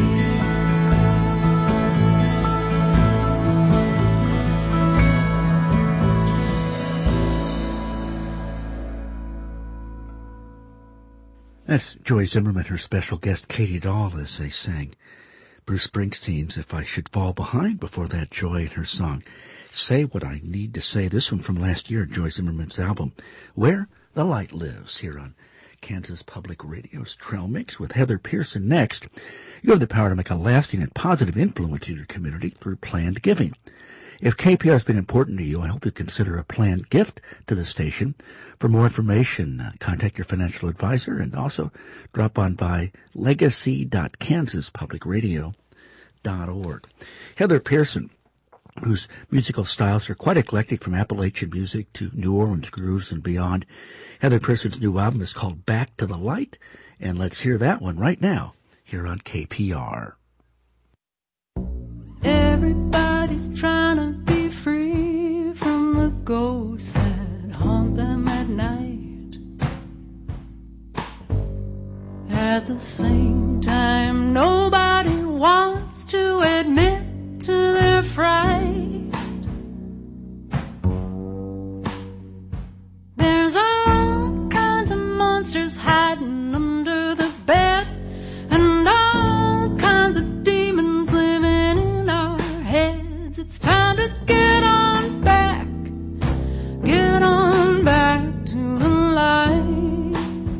That's Joy Zimmerman, her special guest Katie Dahl, as they sang Bruce Springsteen's If I Should Fall Behind. Before that, Joy and her song Say What I Need to Say. This one from last year, Joy Zimmerman's album Where the Light Lives, here on Kansas Public Radio's Trail Mix with Heather Pearson. Next, you have the power to make a lasting and positive influence in your community through planned giving. If K P R has been important to you, I hope you consider a planned gift to the station. For more information, uh, contact your financial advisor and also drop on by legacy dot kansas public radio dot org. Heather Pearson, whose musical styles are quite eclectic from Appalachian music to New Orleans grooves and beyond. Heather Pearson's new album is called Back to the Light, and let's hear that one right now here on K P R. Everybody's trying to be free from the ghosts that haunt them at night. At the same time, nobody wants to admit to their fright. There's all kinds of monsters hiding under the bed, and all kinds of demons living in our heads. It's time to get on back, get on back to the light.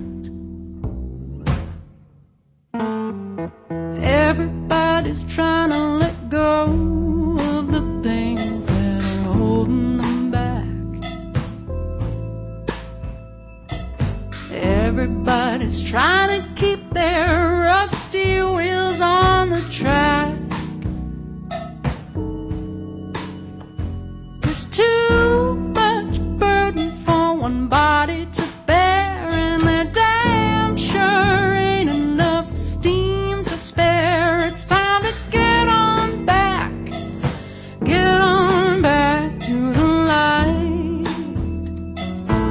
Everybody's trying to let go of the things that are holding them back. Everybody's trying to keep their rusty wheels on the track. There's too much burden for one body to bear, and there damn sure ain't enough steam to spare. It's time to get on back, get on back to the light.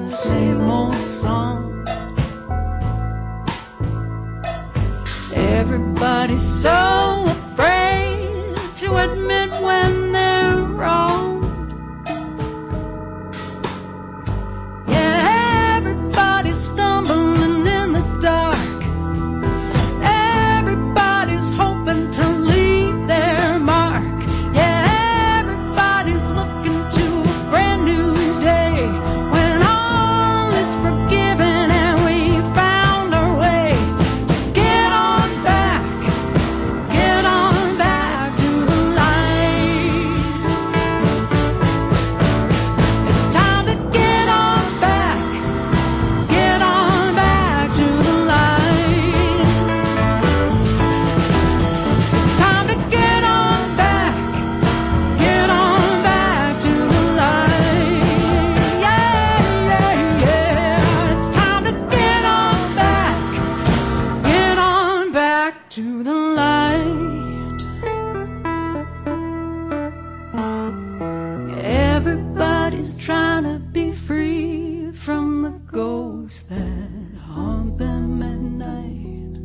the same old song. Everybody's so afraid to admit when they're wrong. Yeah, everybody's stumbling in the dark. Everybody's hoping to leave their mark. Yeah, everybody's looking to a brand new day when all is forgiven and we found our way to get on back, get on back to the light. It's time to get on back, get on back to the light. It's time to get on back, get on back to the light. Yeah, yeah, yeah. It's time to get on back, get on back to the light. Everybody's trying to be free from the ghosts that haunt them at night.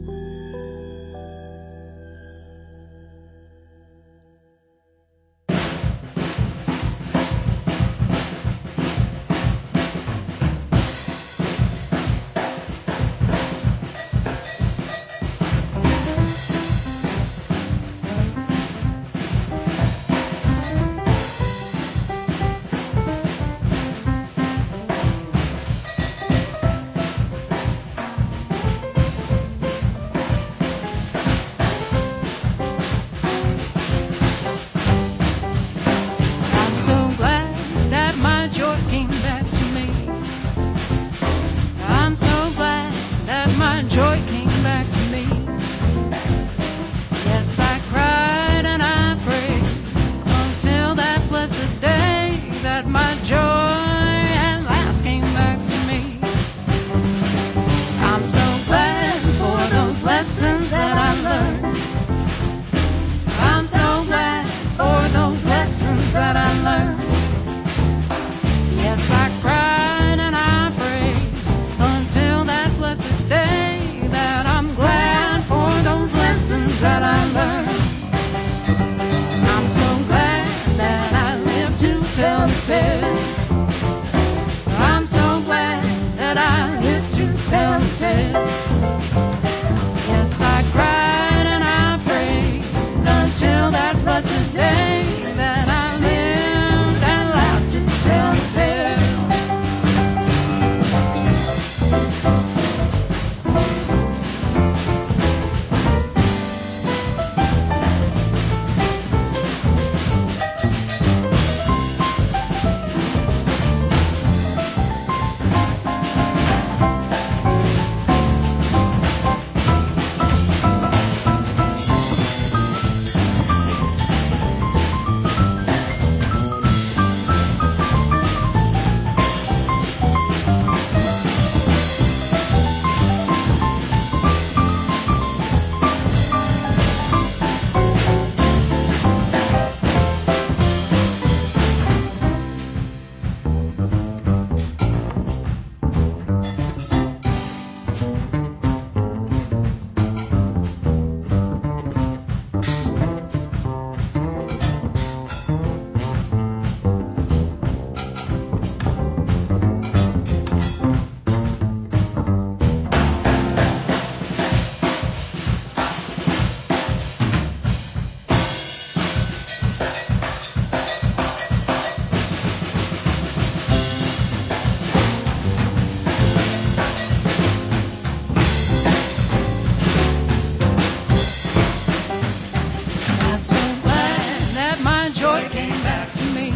I'm so glad that my joy came back to me. I'm so glad that my joy came back to me. Yes, I cried and I prayed until that blessed day that my joy at last came back to me. I'm so glad for those lessons that I learned. I'm so glad for those lessons that I learned. Yes, I cried and I prayed until that blessed day that I'm glad for those lessons that I learned. I'm so glad that I lived to tell the tale. I'm so glad that I lived to tell the tale. Yes, I cried and I prayed until that blessed day that I lived and lasted to tell the tale. I'm so glad that my joy came back to me.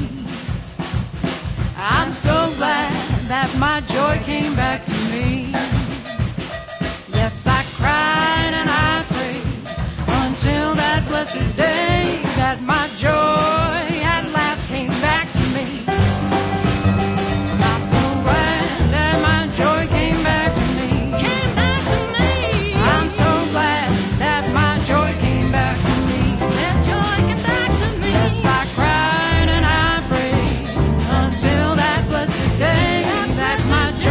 I'm so glad that my joy came back to me. Yes, I cried and I prayed until that blessed day that my joy at last came back to me. I'm so glad that my joy came back to me. Came back to me. I'm so glad that my joy came back to me. That joy came back to me. Yes, I cried and I prayed until that blessed day that my joy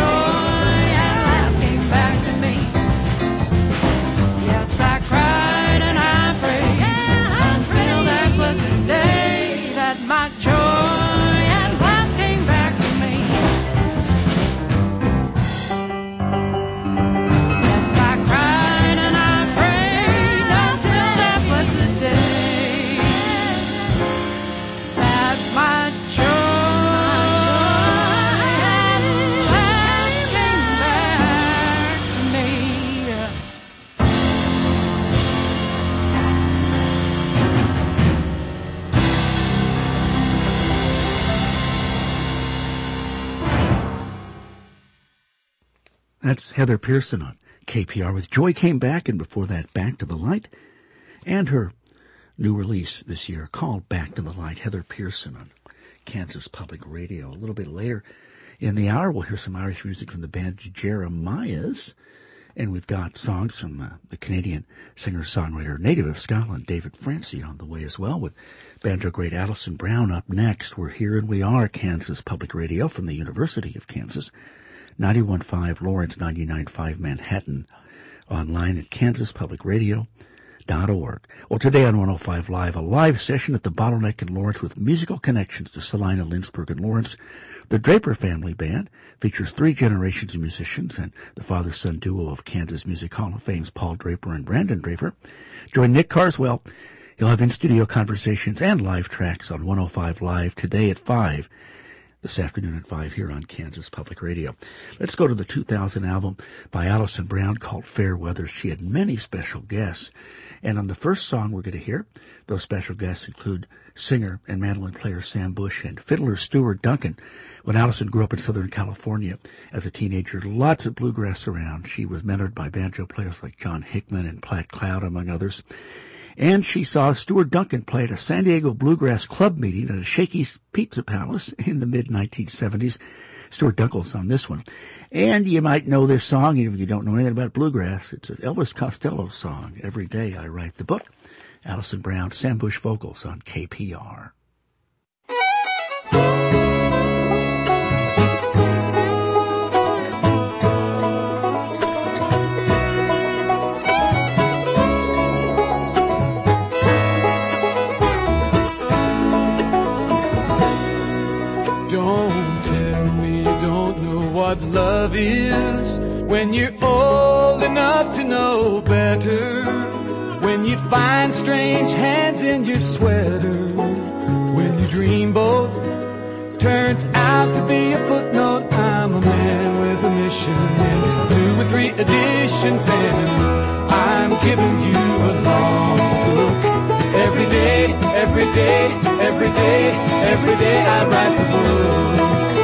That's Heather Pearson on K P R with Joy Came Back, and before that, Back to the Light, and her new release this year called Back to the Light. Heather Pearson on Kansas Public Radio. A little bit later in the hour, we'll hear some Irish music from the band Jeremiahs, and we've got songs from uh, the Canadian singer-songwriter, native of Scotland, David Francie, on the way as well, with banjo great Alison Brown up next. We're here and we are Kansas Public Radio from the University of Kansas, ninety-one point five Lawrence, ninety-nine point five Manhattan, online at kansas public radio dot org. Well, today on one oh five Live, a live session at the Bottleneck in Lawrence with musical connections to Salina, Lynchburg, and Lawrence. The Draper Family Band features three generations of musicians and the father-son duo of Kansas Music Hall of Fame's Paul Draper and Brandon Draper. Join Nick Carswell. He'll have in-studio conversations and live tracks on one oh five Live today at five. This afternoon at five here on Kansas Public Radio. Let's go to the two thousand album by Alison Brown called Fair Weather. She had many special guests. And on the first song we're going to hear, those special guests include singer and mandolin player Sam Bush and fiddler Stuart Duncan. When Alison grew up in Southern California as a teenager, lots of bluegrass around. She was mentored by banjo players like John Hickman and Platt Cloud, among others. And she saw Stuart Duncan play at a San Diego Bluegrass Club meeting at a Shakey's Pizza Palace in the mid nineteen seventies. Stuart Duncan's on this one. And you might know this song, even if you don't know anything about bluegrass. It's an Elvis Costello song, Every Day I Write the Book. Alison Brown, Sam Bush vocals on K P R. Don't tell me you don't know what love is when you're old enough to know better. When you find strange hands in your sweater. When your dreamboat turns out to be a footnote. I'm a man with a mission and two or three additions, and I'm giving you a long look. Every day, every day, every day, every day I write the book.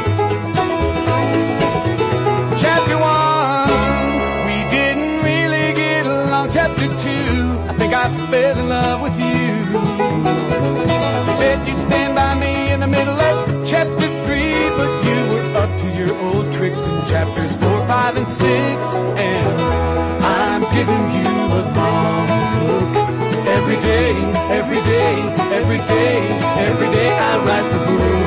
Chapter one, we didn't really get along. Chapter two, I think I fell in love with you. You said you'd stand by me in the middle of chapter three, but you were up to your old tricks in chapters four, five, and six. And I'm giving you a long look. Every day, every day, every day, every day I write the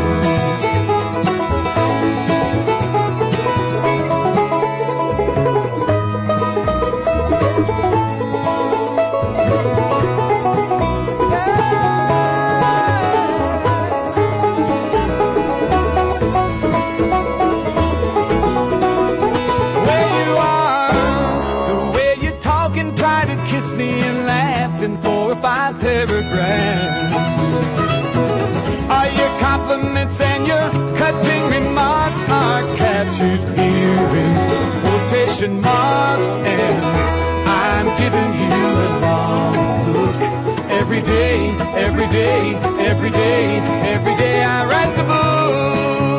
Where you are, the way you talk and try to kiss me and laugh in four or five paragraphs. All your compliments and your cutting remarks are captured here in quotation marks, and I'm giving you a long look. Every day, every day, every day, every day I write the book.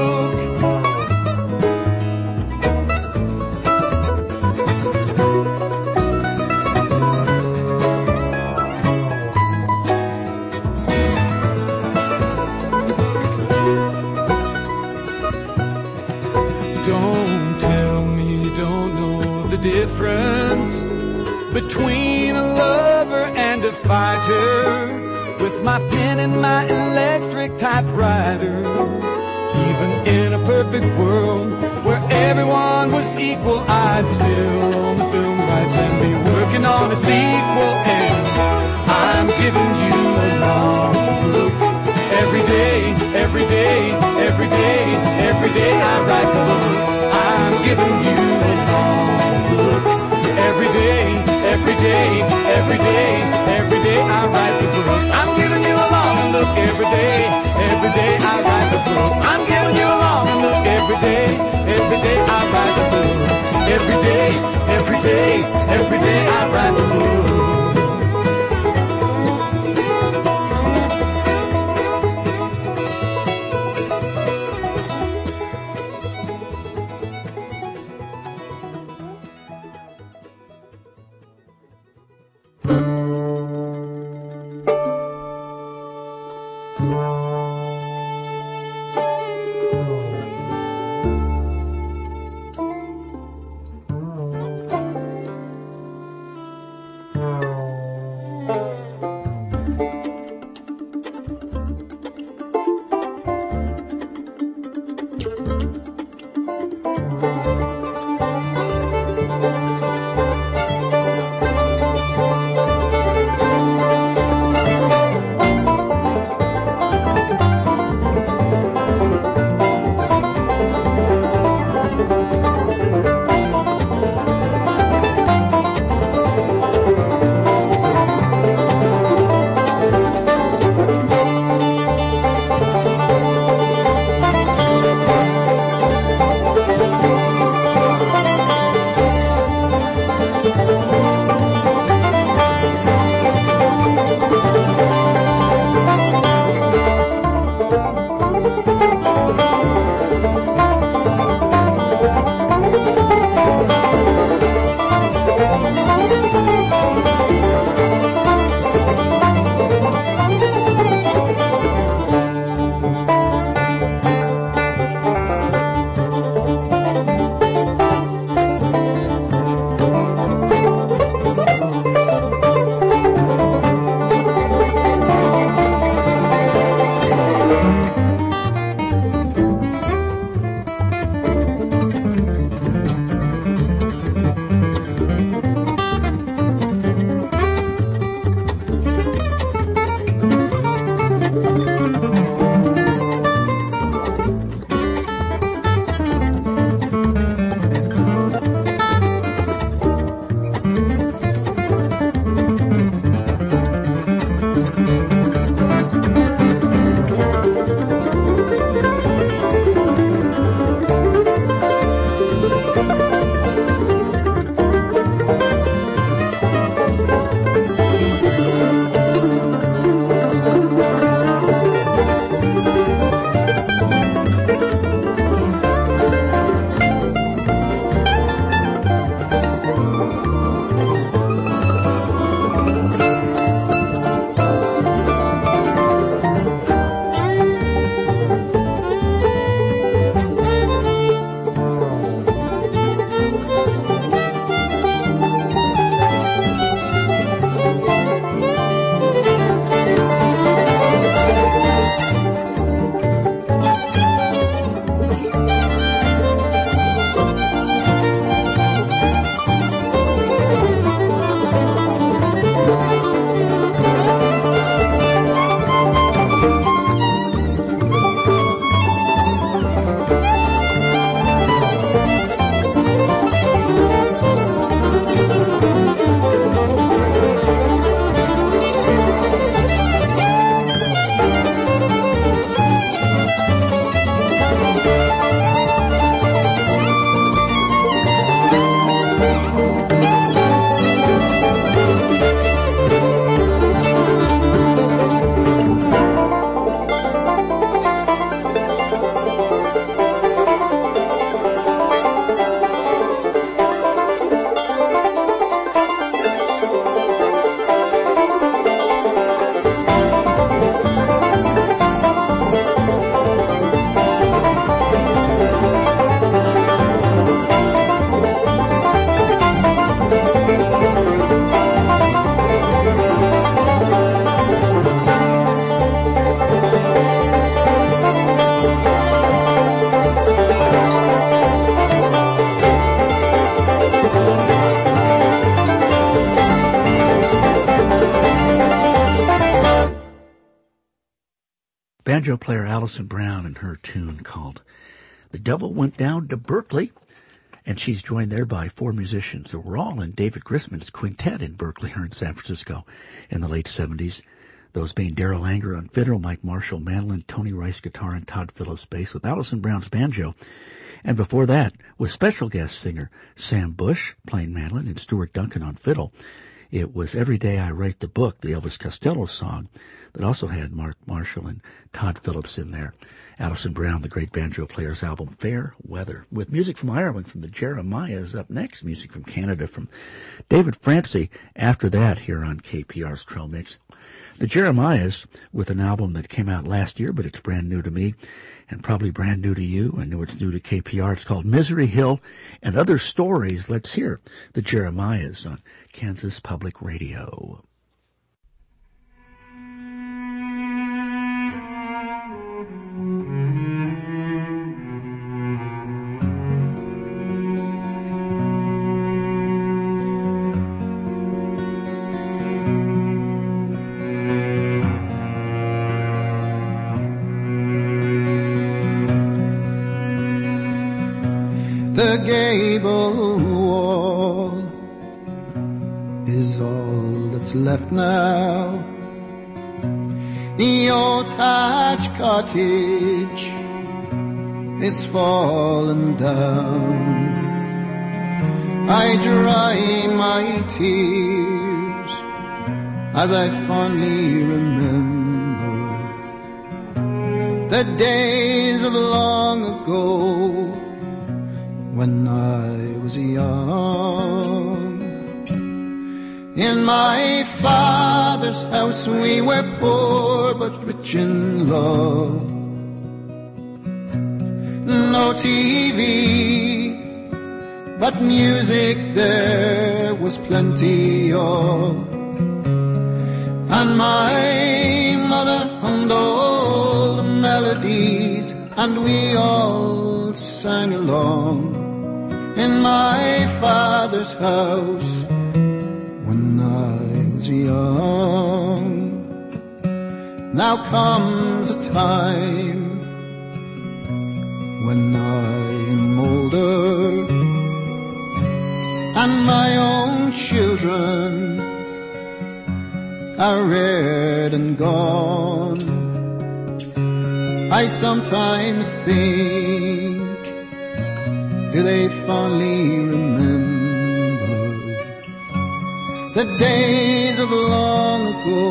Difference between a lover and a fighter, with my pen and my electric typewriter. Even in a perfect world where everyone was equal, I'd still own the film rights and be working on a sequel. And I'm giving you a long look. Every day, every day, every day, every day I write the book. I'm giving you a long look. Every day, every day, every day, every day I write the book. I'm giving you a long look. Every day, every day I write the book. I'm giving you a long look. Every day, every day I write the book. Every day, every day, every day I write the book. banjo player Allison Brown and her tune called The Devil Went Down to Berkeley. And she's joined there by four musicians who were all in David Grisman's quintet in Berkeley or in San Francisco in the late seventies. Those being Darrell Anger on fiddle, Mike Marshall mandolin, Tony Rice guitar, and Todd Phillips bass with Allison Brown's banjo. And before that was special guest singer Sam Bush playing mandolin and Stuart Duncan on fiddle. It was Every Day I Write the Book, the Elvis Costello song, that also had Mark Marshall and Todd Phillips in there. Allison Brown, the great banjo player's album Fair Weather, with music from Ireland from the Jeremiahs up next, music from Canada from David Francie after that here on K P R's Trail Mix. The Jeremiahs with an album that came out last year, but it's brand new to me and probably brand new to you. I know it's new to K P R. It's called Misery Hill and Other Stories. Let's hear the Jeremiahs on Kansas Public Radio. The gable wall is all that's left now. The old thatched cottage is fallen down. I dry my tears as I fondly remember the days of long ago when I was young. In my father's house we were poor but rich in love. No T V, but music there was plenty of. And my mother hummed old melodies and we all sang along. In my father's house when I was young. Now comes a time when I am older and my own children are reared and gone. I sometimes think, do they fondly remember the days of long ago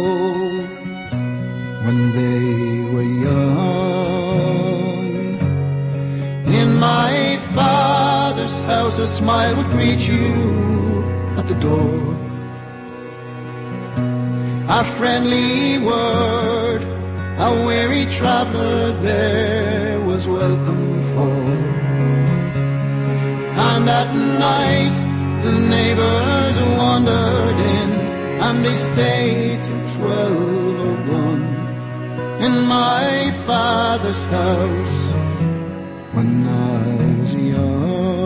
when they were young? In my father's house a smile would greet you at the door. A friendly word a weary traveler there was welcome for. And at night the neighbors wandered in, and they stayed till twelve or one in my father's house when I was young.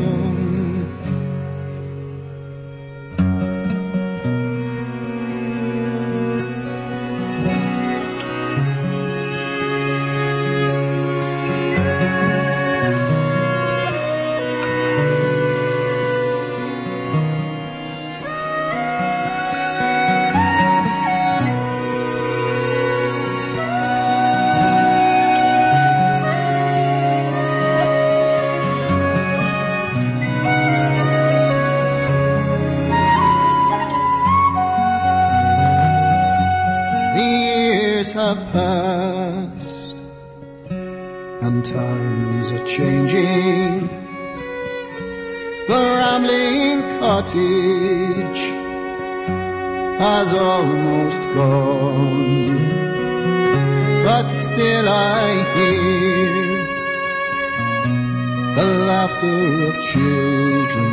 Have passed and times are changing. The rambling cottage has almost gone, but still I hear the laughter of children,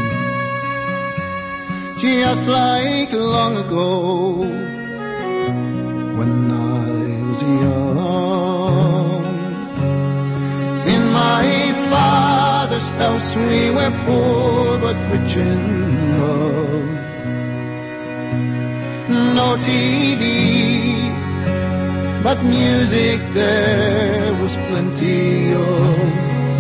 just like long ago when I was young. In my father's house we were poor but rich in love. No T V, but music there was plenty of.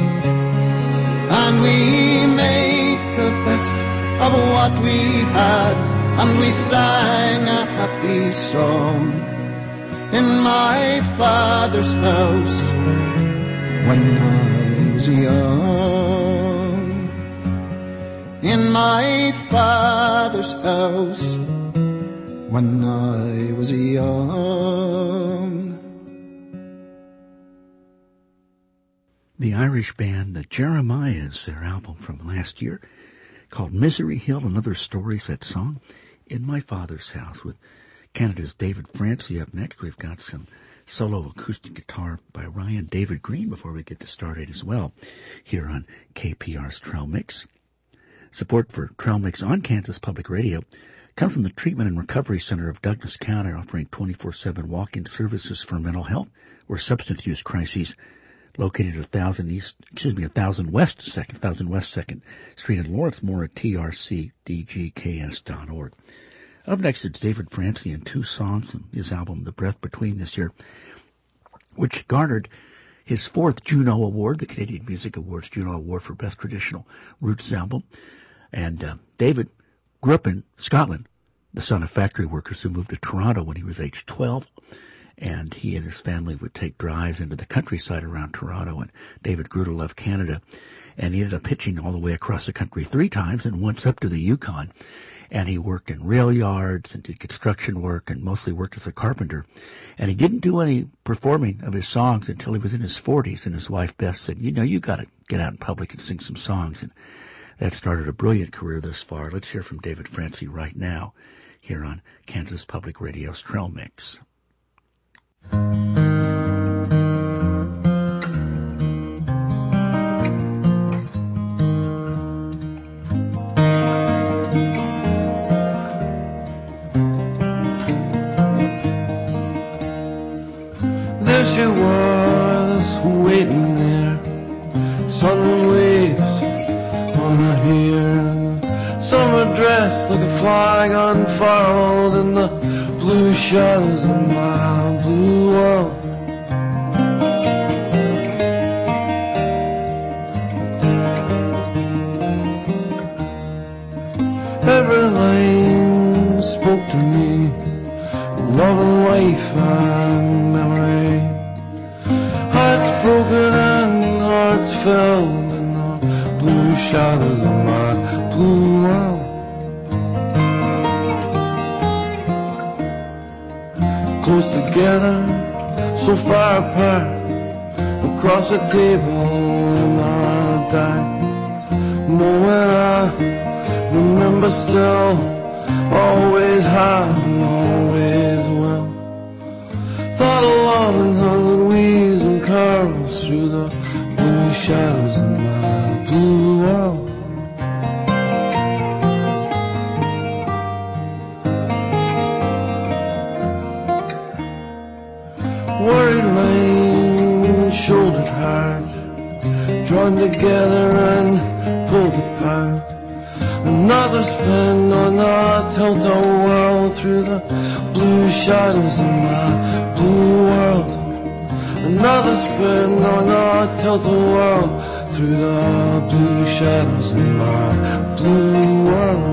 And we made the best of what we had, and we sang a happy song in my father's house when I was young. In my father's house when I was young. The Irish band The Jeremiahs, their album from last year called Misery Hill and Other Stories, that song, In My Father's House, with Canada's David Francie up next. We've got some solo acoustic guitar by Ryan David Green before we get to started as well here on K P R's Trail Mix. Support for Trail Mix on Kansas Public Radio comes from the Treatment and Recovery Center of Douglas County, offering twenty-four seven walk-in services for mental health or substance use crises. Located at one thousand East, excuse me, one thousand West Second, one thousand West Second Street in Lawrence. More at T R C D G K S dot org. Up next is David Francie and two songs from his album The Breath Between this year, which garnered his fourth Juno Award, the Canadian Music Awards Juno Award for Best Traditional Roots Album. And uh, David grew up in Scotland, the son of factory workers who moved to Toronto when he was age twelve. And he and his family would take drives into the countryside around Toronto, and David grew to love Canada. And he ended up hitching all the way across the country three times and once up to the Yukon. And he worked in rail yards and did construction work and mostly worked as a carpenter. And he didn't do any performing of his songs until he was in his forties, and his wife Beth said, you know, you got to get out in public and sing some songs. And that started a brilliant career thus far. Let's hear from David Francie right now here on Kansas Public Radio's Trail Mix. There she was, waiting there, sun waves on her hair, summer dress like a flag unfurled in the blue shadows of my blue world. Every line spoke to me, love and life and memory. Hearts broken and hearts filled in the blue shadows of my blue world. Close together, so far apart, across the table in our dark. Moment I remember still, always high and always well. Thought of love and hung weaves and curls through the blue shadows in my blue world. Worried lane, shouldered heart, drawn together and pulled apart. Another spin on the tilt-a world through the blue shadows in my blue world. Another spin on the tilt-a world through the blue shadows in my blue world.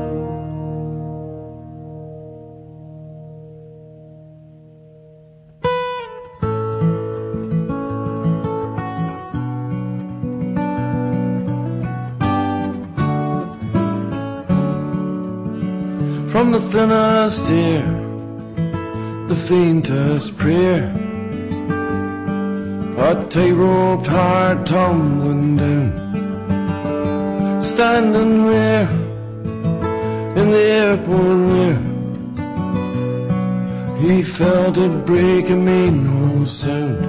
From the thinnest air, the faintest prayer, a tight-roped heart tumbling down, standing there in the airport where he felt it break and made no sound.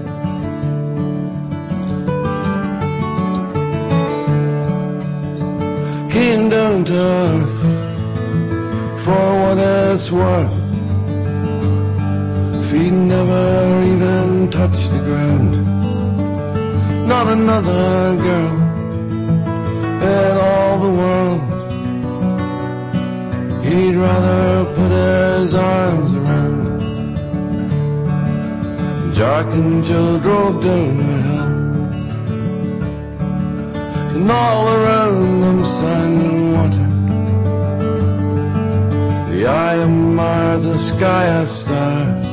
Came down to earth for what it's worth. Feet never even touched the ground. Not another girl in all the world he'd rather put his arms around. Jack and Jill drove down the hill, and all around them sand and water, the eye of Mars, the sky has stars,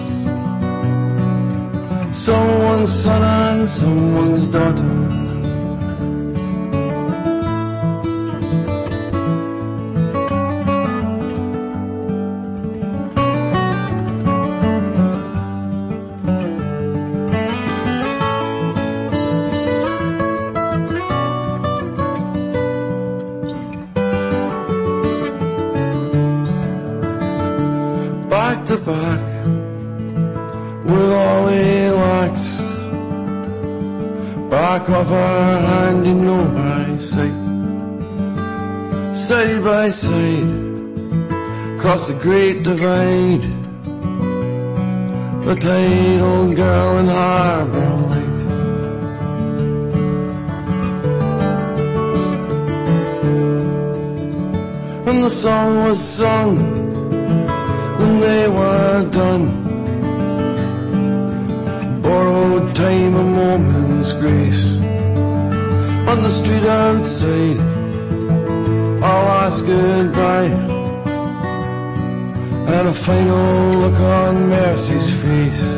someone's son and someone's daughter. Back to back with all he lacks, back of our hand in no by sight, side by side, across the great divide, the tight old girl in Harbour Light. And the song was sung when they were done, borrowed time, a moment's grace, on the street outside, our last goodbye, and a final look on Mercy's face.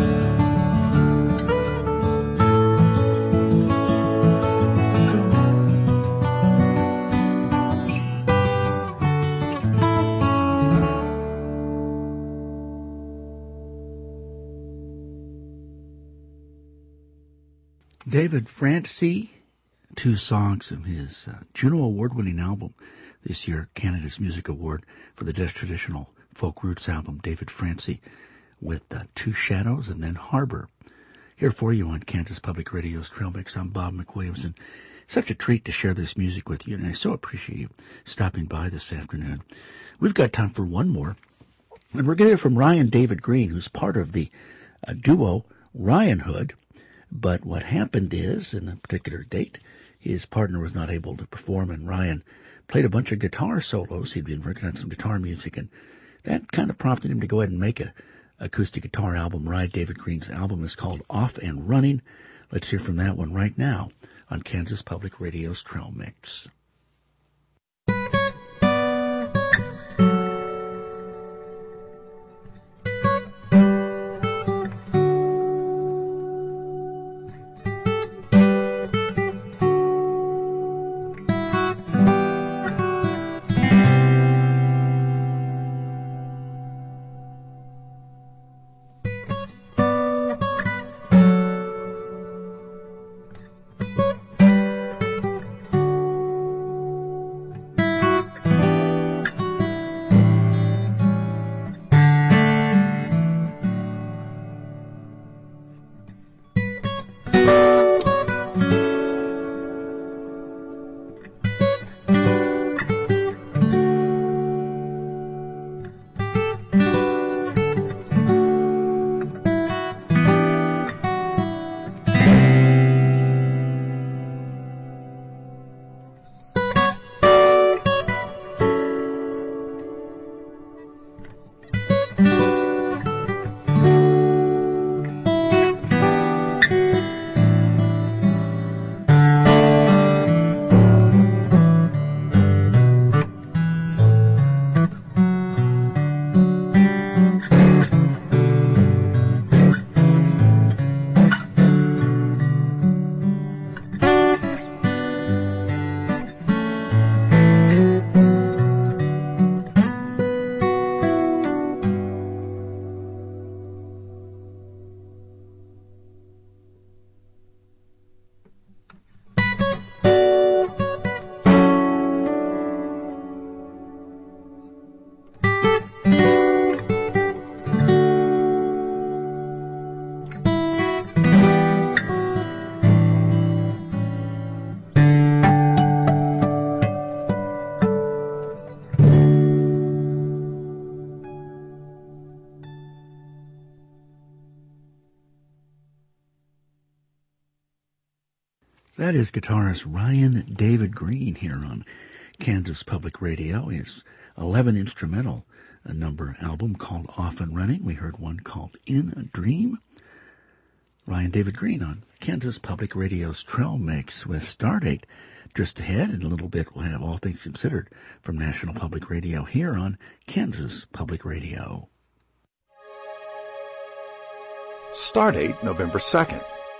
David Francie, two songs from his uh, Juno Award-winning album this year, Canada's Music Award for the Just Traditional Folk Roots album, David Francie, with uh, Two Shadows and then Harbor. Here for you on Kansas Public Radio's Trail Mix. I'm Bob McWilliams, such a treat to share this music with you, and I so appreciate you stopping by this afternoon. We've got time for one more, and we're going to hear from Ryan David Green, who's part of the uh, duo Ryan Hood. But what happened is, in a particular date, his partner was not able to perform, and Ryan played a bunch of guitar solos. He'd been working on some guitar music, and that kind of prompted him to go ahead and make an acoustic guitar album. Ryan David Green's album is called Off and Running. Let's hear from that one right now on Kansas Public Radio's Trail Mix. That is guitarist Ryan David Green here on Kansas Public Radio. His eleven instrumental number album called Off and Running. We heard one called In a Dream. Ryan David Green on Kansas Public Radio's Trail Mix with Stardate just ahead. In a little bit, we'll have All Things Considered from National Public Radio here on Kansas Public Radio. Stardate November second.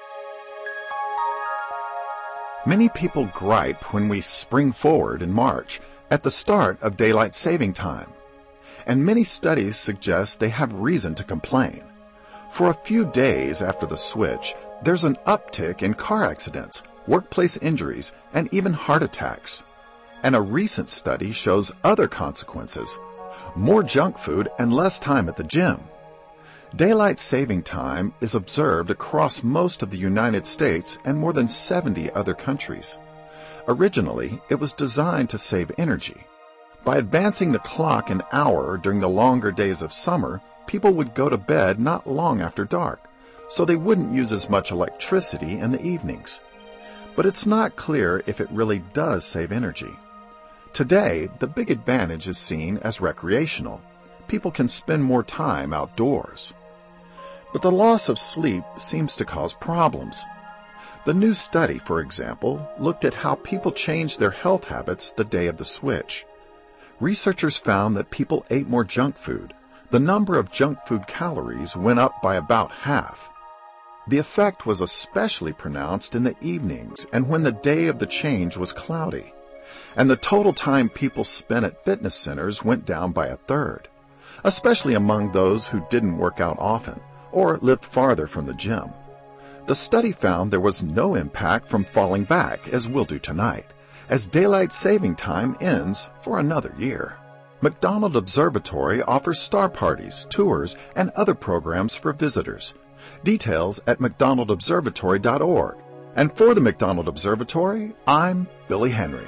Many people gripe when we spring forward in March at the start of daylight saving time, and many studies suggest they have reason to complain. For a few days after the switch, there's an uptick in car accidents, workplace injuries, and even heart attacks. And a recent study shows other consequences: more junk food and less time at the gym. Daylight saving time is observed across most of the United States and more than seventy other countries. Originally, it was designed to save energy. By advancing the clock an hour during the longer days of summer, people would go to bed not long after dark, so they wouldn't use as much electricity in the evenings. But it's not clear if it really does save energy. Today, the big advantage is seen as recreational. People can spend more time outdoors. But the loss of sleep seems to cause problems. The new study, for example, looked at how people changed their health habits the day of the switch. Researchers found that people ate more junk food. The number of junk food calories went up by about half. The effect was especially pronounced in the evenings and when the day of the change was cloudy. And the total time people spent at fitness centers went down by a third, especially among those who didn't work out often or lived farther from the gym. The study found there was no impact from falling back, as we'll do tonight, as daylight saving time ends for another year. McDonald Observatory offers star parties, tours, and other programs for visitors. Details at mcdonald observatory dot org. And for the McDonald Observatory, I'm Billy Henry.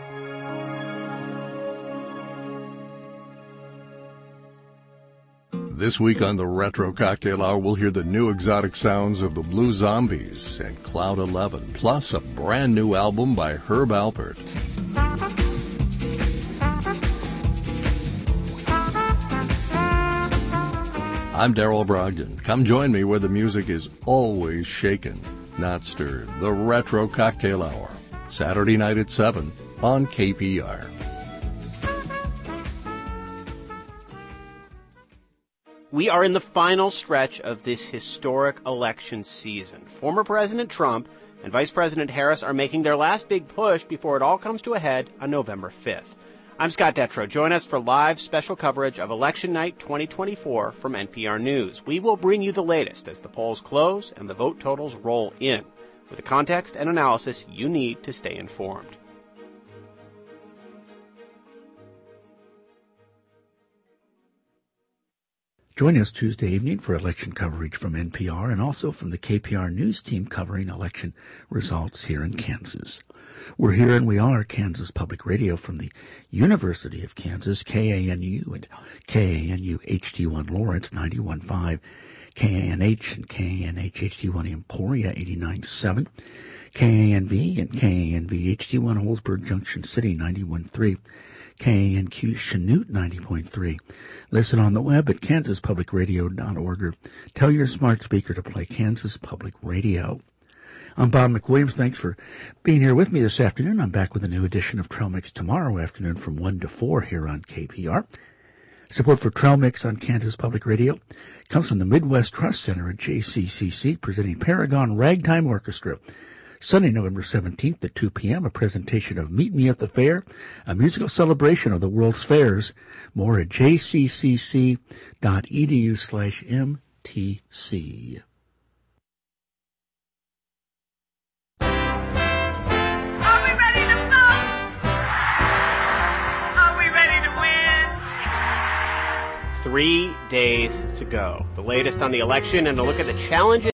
This week on the Retro Cocktail Hour, we'll hear the new exotic sounds of the Blue Zombies and Cloud eleven, plus a brand new album by Herb Alpert. I'm Darrell Brogdon. Come join me where the music is always shaken, not stirred. The Retro Cocktail Hour, Saturday night at seven on K P R. We are in the final stretch of this historic election season. Former President Trump and Vice President Harris are making their last big push before it all comes to a head on November fifth. I'm Scott Detrow. Join us for live special coverage of Election Night twenty twenty-four from N P R News. We will bring you the latest as the polls close and the vote totals roll in, with the context and analysis you need to stay informed. Join us Tuesday evening for election coverage from N P R and also from the K P R News team covering election results here in Kansas. We're here and we are Kansas Public Radio from the University of Kansas, K A N U and K A N U H D one Lawrence, ninety-one point five, K A N H and K A N H H D one Emporia, eighty-nine point seven, K A N V and K A N V H D one Holzberg Junction City, ninety-one point three, K A N Q Chanute, ninety point three. Listen on the web at kansas public radio dot org or tell your smart speaker to play Kansas Public Radio. I'm Bob McWilliams. Thanks for being here with me this afternoon. I'm back with a new edition of Trail Mix tomorrow afternoon from one to four here on K P R. Support for Trail Mix on Kansas Public Radio comes from the Midwest Trust Center at J C C C, presenting Paragon Ragtime Orchestra. Sunday, November seventeenth at two p.m., a presentation of Meet Me at the Fair, a musical celebration of the world's fairs. More at j c c c dot e d u slash m t c. Are we ready to vote? Are we ready to win? Three days to go. The latest on the election and a look at the challenges